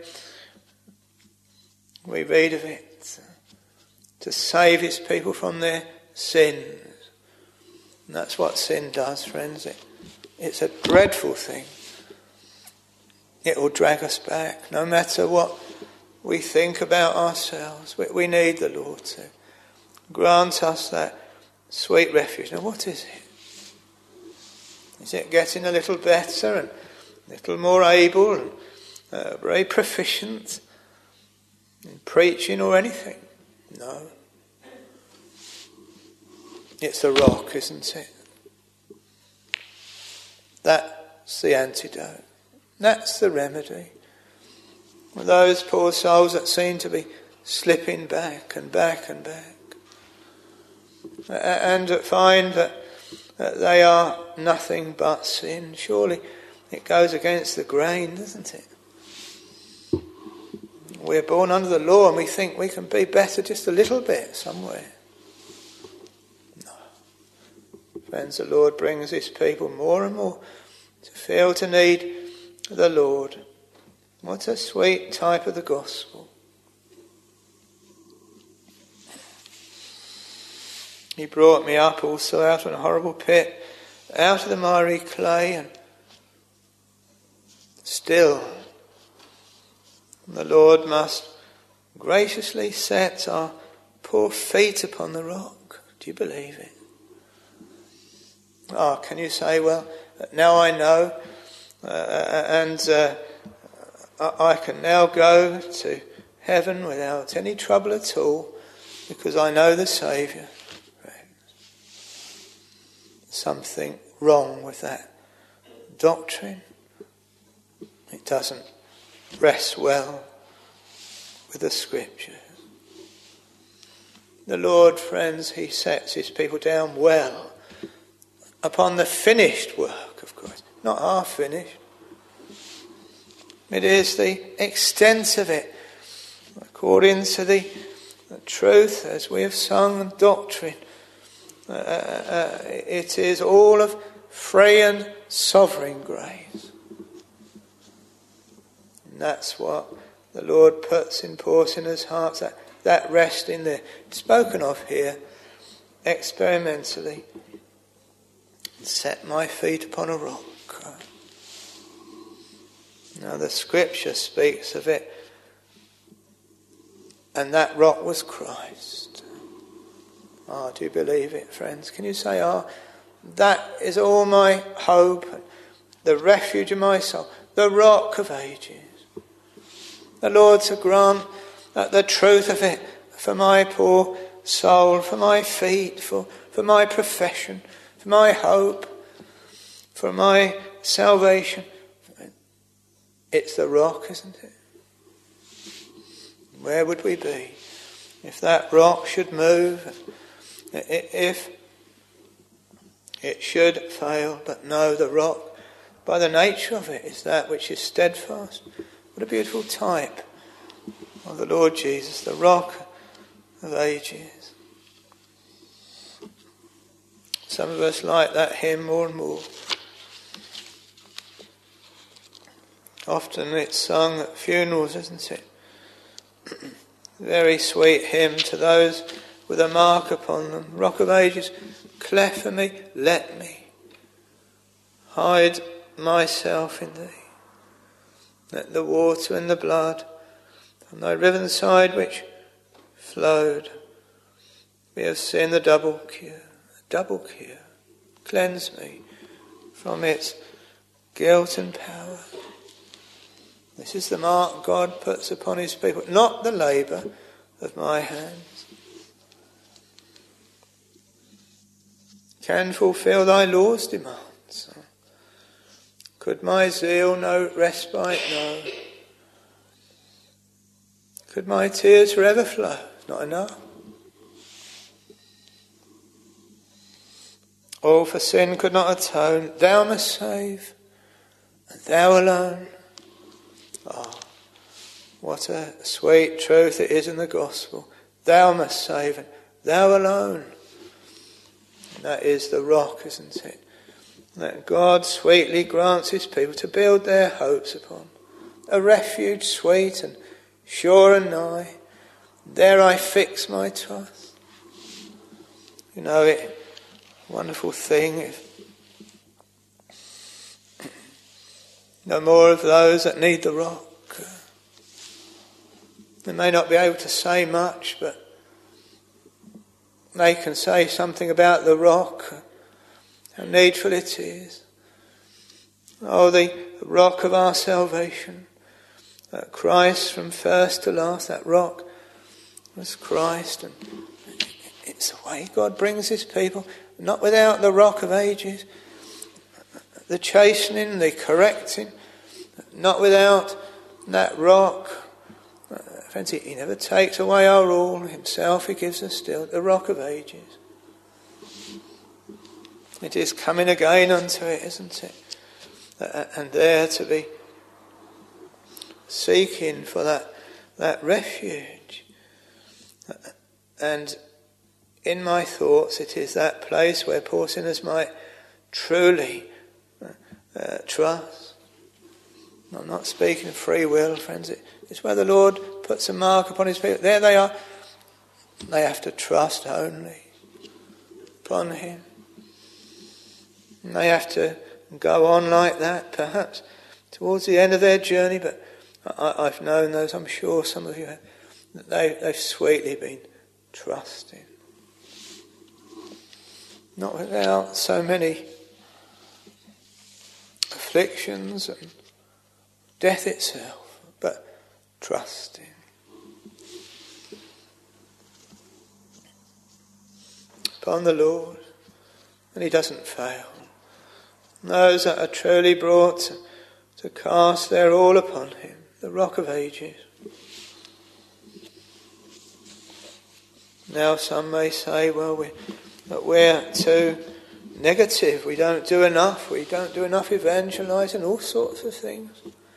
We read of it, to save his people from their sins. And that's what sin does, friends. It's a dreadful thing. It will drag us back, no matter what we think about ourselves. We need the Lord to grant us that sweet refuge. Now, what is it? Is it getting a little better and a little more able and very proficient in preaching or anything? No. It's the rock, isn't it? That's the antidote. That's the remedy. Those poor souls that seem to be slipping back and back and back, and find that they are nothing but sin. Surely it goes against the grain, doesn't it? We're born under the law and we think we can be better just a little bit somewhere. No. Friends, the Lord brings his people more and more to feel to need the Lord. What a sweet type of the gospel. He brought me up also out of a horrible pit, out of the miry clay, and still the Lord must graciously set our poor feet upon the rock. Do you believe it? Can you say, well, now I know, and I can now go to heaven without any trouble at all because I know the Saviour. Something wrong with that doctrine. It doesn't rest well with the Scriptures. The Lord, friends, he sets his people down well upon the finished work, of course, not half finished. It is the extent of it, according to the truth, as we have sung, and doctrine. It is all of free and sovereign grace. And that's what the Lord puts in poor sinners' hearts, that rest in there. Spoken of here, experimentally. Set my feet upon a rock. Now the Scripture speaks of it, and that rock was Christ. Do you believe it, friends? Can you say, that is all my hope, the refuge of my soul, the rock of ages. The Lord to grant that the truth of it for my poor soul, for my feet, for my profession, for my hope, for my salvation. It's the rock, isn't it? Where would we be if that rock should move? If it should fail? But no, the rock, by the nature of it, is that which is steadfast. What a beautiful type of the Lord Jesus, the rock of ages. Some of us like that hymn more and more. Often it's sung at funerals, isn't it? Very sweet hymn to those with a mark upon them. Rock of ages, cleft for me, let me hide myself in thee. Let the water and the blood from thy riven side which flowed be of sin the double cure. Cleanse me from its guilt and power. This is the mark God puts upon his people, not the labour of my hands. Can fulfil thy law's demands. Could my zeal no respite know? Could my tears forever flow? Not enough. All for sin could not atone. Thou must save, and thou alone. What a sweet truth it is in the gospel. Thou must save, and thou alone. And that is the rock, isn't it? That God sweetly grants his people to build their hopes upon. A refuge sweet and sure and nigh. There I fix my trust. You know it, wonderful thing if no more of those that need the rock. They may not be able to say much, but they can say something about the rock, how needful it is. Oh, the rock of our salvation, that Christ from first to last, that rock was Christ. And it's the way God brings his people, not without the rock of ages, the chastening, the correcting, not without that rock. Friends, he never takes away our all. Himself he gives us still, the rock of ages. It is coming again unto it, isn't it? And there to be seeking for that refuge. And in my thoughts it is that place where poor sinners might truly trust. I'm not speaking of free will, friends. It's where the Lord puts a mark upon his people. There they are. They have to trust only upon him. And they have to go on like that, perhaps, towards the end of their journey. But I've known those, I'm sure some of you have, that they've sweetly been trusting. Not without so many afflictions and death itself, but trusting. Upon the Lord, and he doesn't fail. Those that are truly brought to cast their all upon him, the rock of ages. Now some may say, well, we're too negative, we don't do enough evangelising, all sorts of things.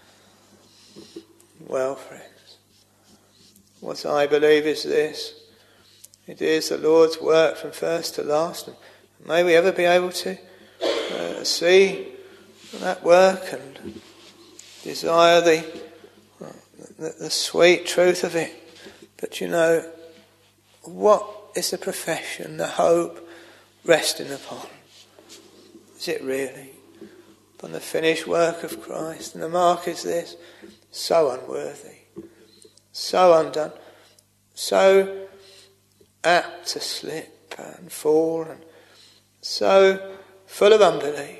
Well, friends, what I believe is this. It is the Lord's work from first to last, and may we ever be able to see that work and desire the sweet truth of it. But you know, what is the profession, the hope resting upon? Is it really? Upon the finished work of Christ. And the mark is this: so unworthy, so undone, so apt to slip and fall, and so full of unbelief.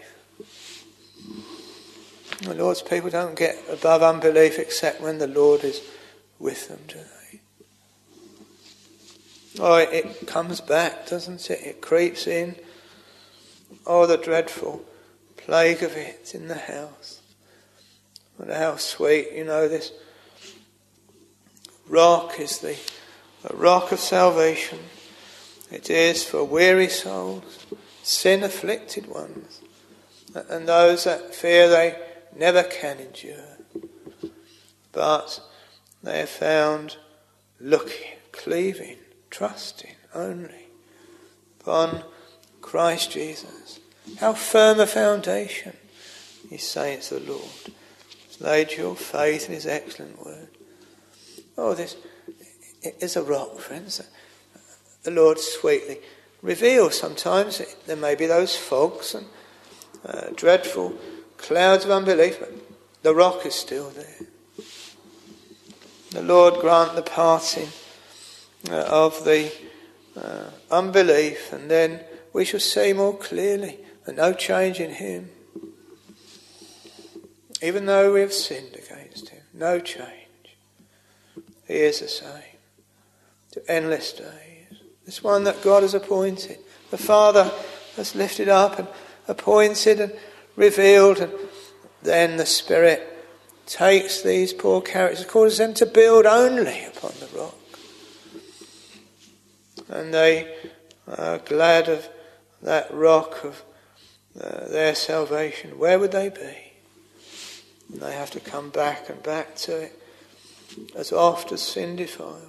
The Lord's people don't get above unbelief except when the Lord is with them, do they? Oh, it comes back, doesn't it? It creeps in. Oh, the dreadful plague of it in the house. But how sweet, you know, this rock is the rock of salvation. It is for weary souls, sin-afflicted ones, and those that fear they never can endure. But they are found looking, cleaving, trusting only upon Christ Jesus. How firm a foundation, ye saints of the Lord, has laid your faith in his excellent word. Oh, this is a rock, friends. The Lord sweetly reveals. Sometimes there may be those fogs and dreadful clouds of unbelief, but the rock is still there. The Lord grant the parting of the unbelief, and then we shall see more clearly that no change in him. Even though we have sinned against him, no change. He is the same to endless days. This one that God has appointed, the Father has lifted up and appointed and revealed, and then the Spirit takes these poor characters, causes them to build only upon the rock. And they are glad of that rock of their salvation. Where would they be? And they have to come back and back to it. as oft as sin defiles,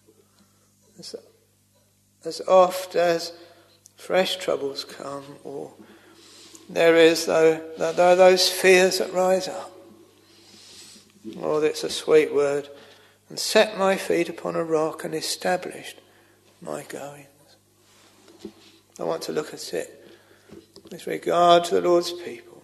as oft as fresh troubles come, or there is though those fears that rise up. Oh, it's a sweet word. And set my feet upon a rock and established my goings. I want to look at it with regard to the Lord's people.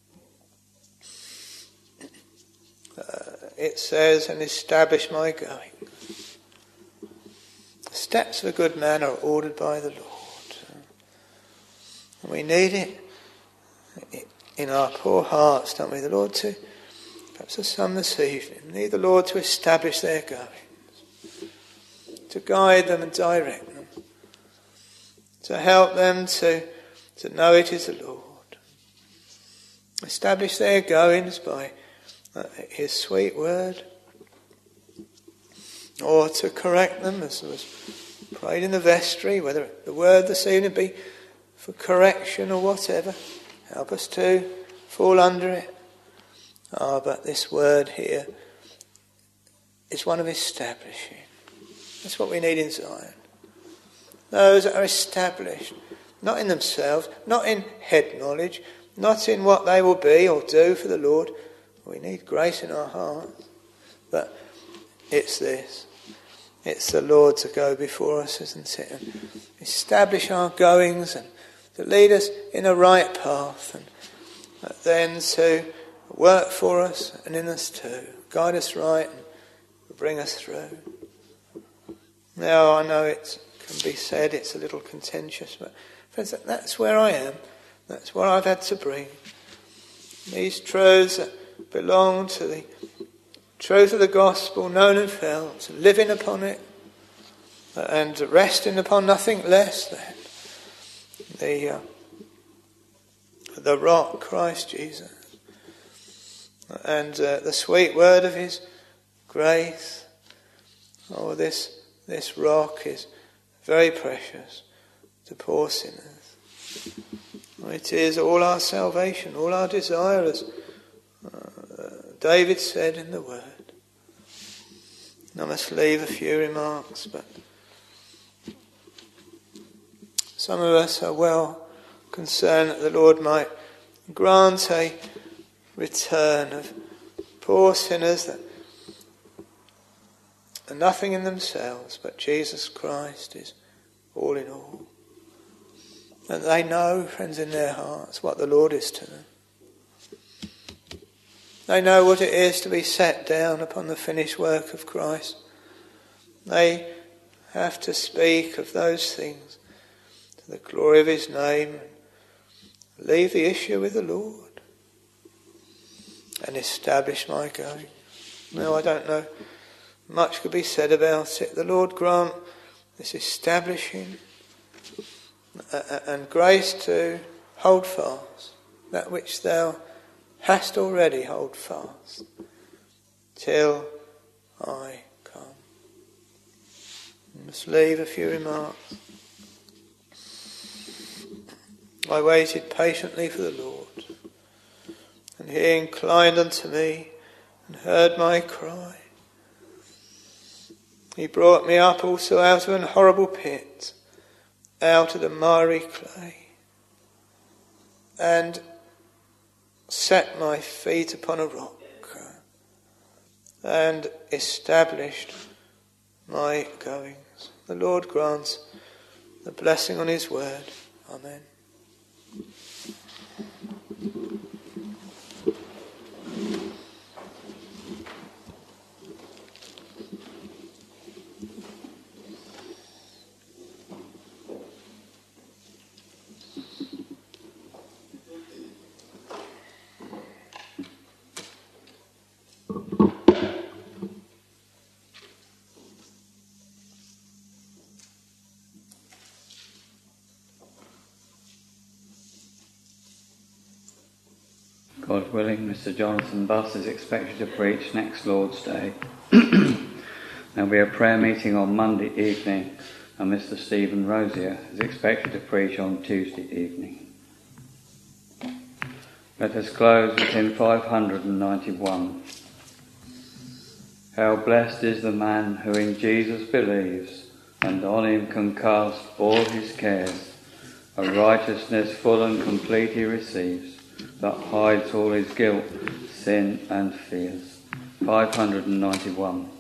It says, and establish my goings. The steps of a good man are ordered by the Lord. And we need it in our poor hearts, don't we? The Lord to, perhaps there's some this evening, need the Lord to establish their goings, to guide them and direct them, to help them to know it is the Lord. Establish their goings by His sweet word, or to correct them, as was prayed in the vestry, whether the word this evening be for correction or whatever. Help us to fall under it. But this word here is one of establishing. That's what we need in Zion. Those that are established, not in themselves, not in head knowledge, not in what they will be or do for the Lord. We need grace in our hearts. But it's this. It's the Lord to go before us, isn't it? And establish our goings and to lead us in a right path, and then to work for us and in us too. Guide us right and bring us through. Now, I know it can be said it's a little contentious, but friends, that's where I am. That's what I've had to bring. These truths that belong to the truth of the gospel, known and felt, living upon it, and resting upon nothing less than the rock, Christ Jesus, and the sweet word of His grace. Oh, this rock is very precious to poor sinners. It is all our salvation, all our desire, as David said in the word. I must leave a few remarks, but some of us are well concerned that the Lord might grant a return of poor sinners that are nothing in themselves, but Jesus Christ is all in all. And they know, friends, in their hearts what the Lord is to them. They know what it is to be set down upon the finished work of Christ. They have to speak of those things to the glory of His name, and leave the issue with the Lord, and establish my going. Now, I don't know, much could be said about it. The Lord grant this establishing and grace to hold fast that which thou hast already, hold fast till I come. I must leave a few remarks. I waited patiently for the Lord, and He inclined unto me and heard my cry. He brought me up also out of an horrible pit, out of the miry clay, and set my feet upon a rock, and established my goings. The Lord grants the blessing on His word. Amen. God willing, Mr. Jonathan Buss is expected to preach next Lord's Day. There'll be a prayer meeting on Monday evening, and Mr. Stephen Rosier is expected to preach on Tuesday evening. Let us close with hymn 591. How blessed is the man who in Jesus believes, and on him can cast all his cares. A righteousness full and complete he receives, that hides all his guilt, sin and fears. 591.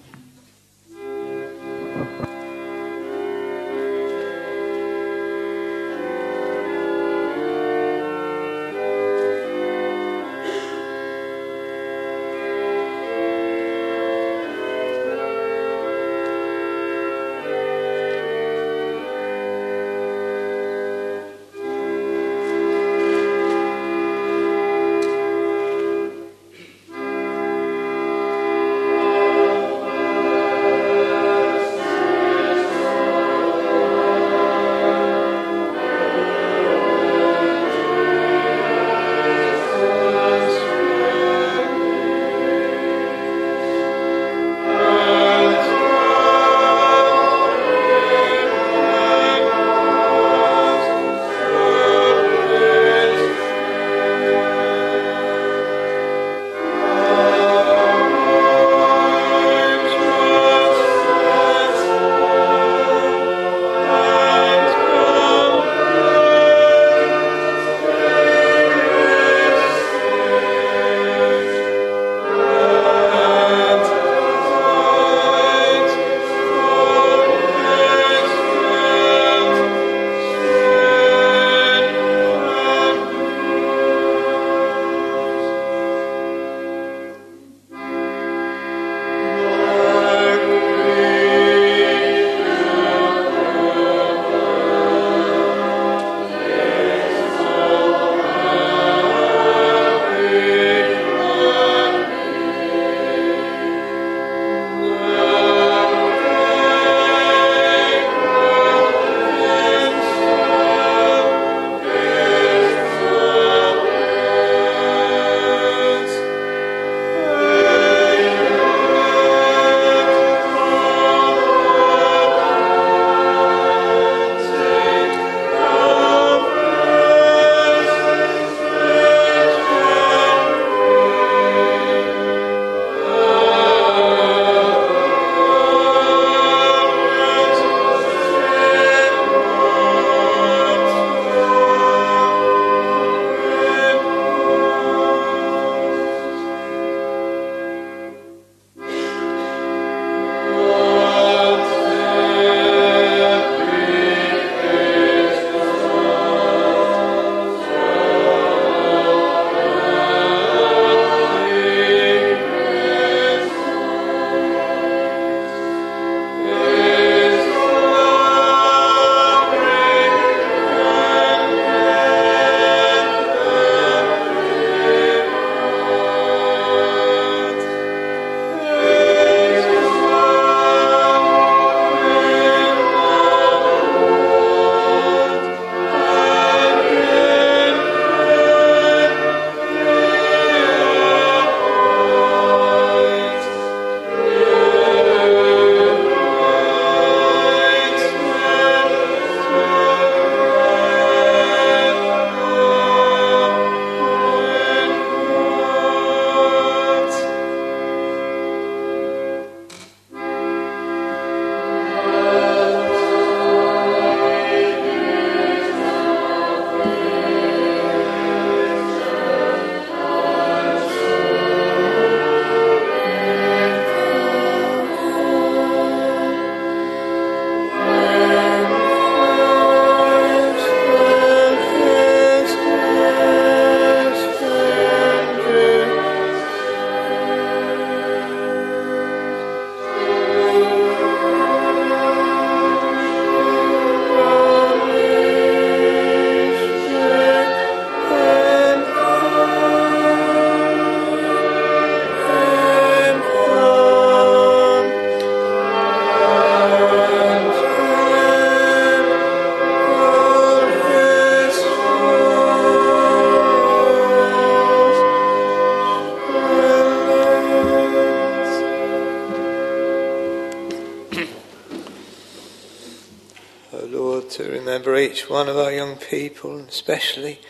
remember each one of our young people, and especially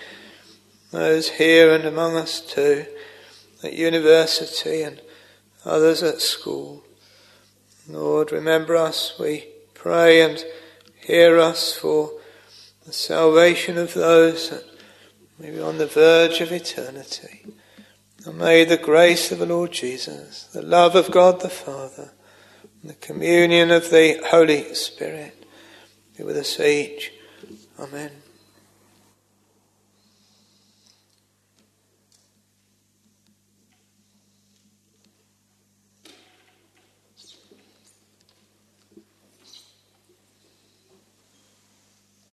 those here and among us too, at university and others at school. Lord, remember us, we pray, and hear us for the salvation of those that may be on the verge of eternity. And may the grace of the Lord Jesus, the love of God the Father, and the communion of the Holy Spirit be with us each. Amen.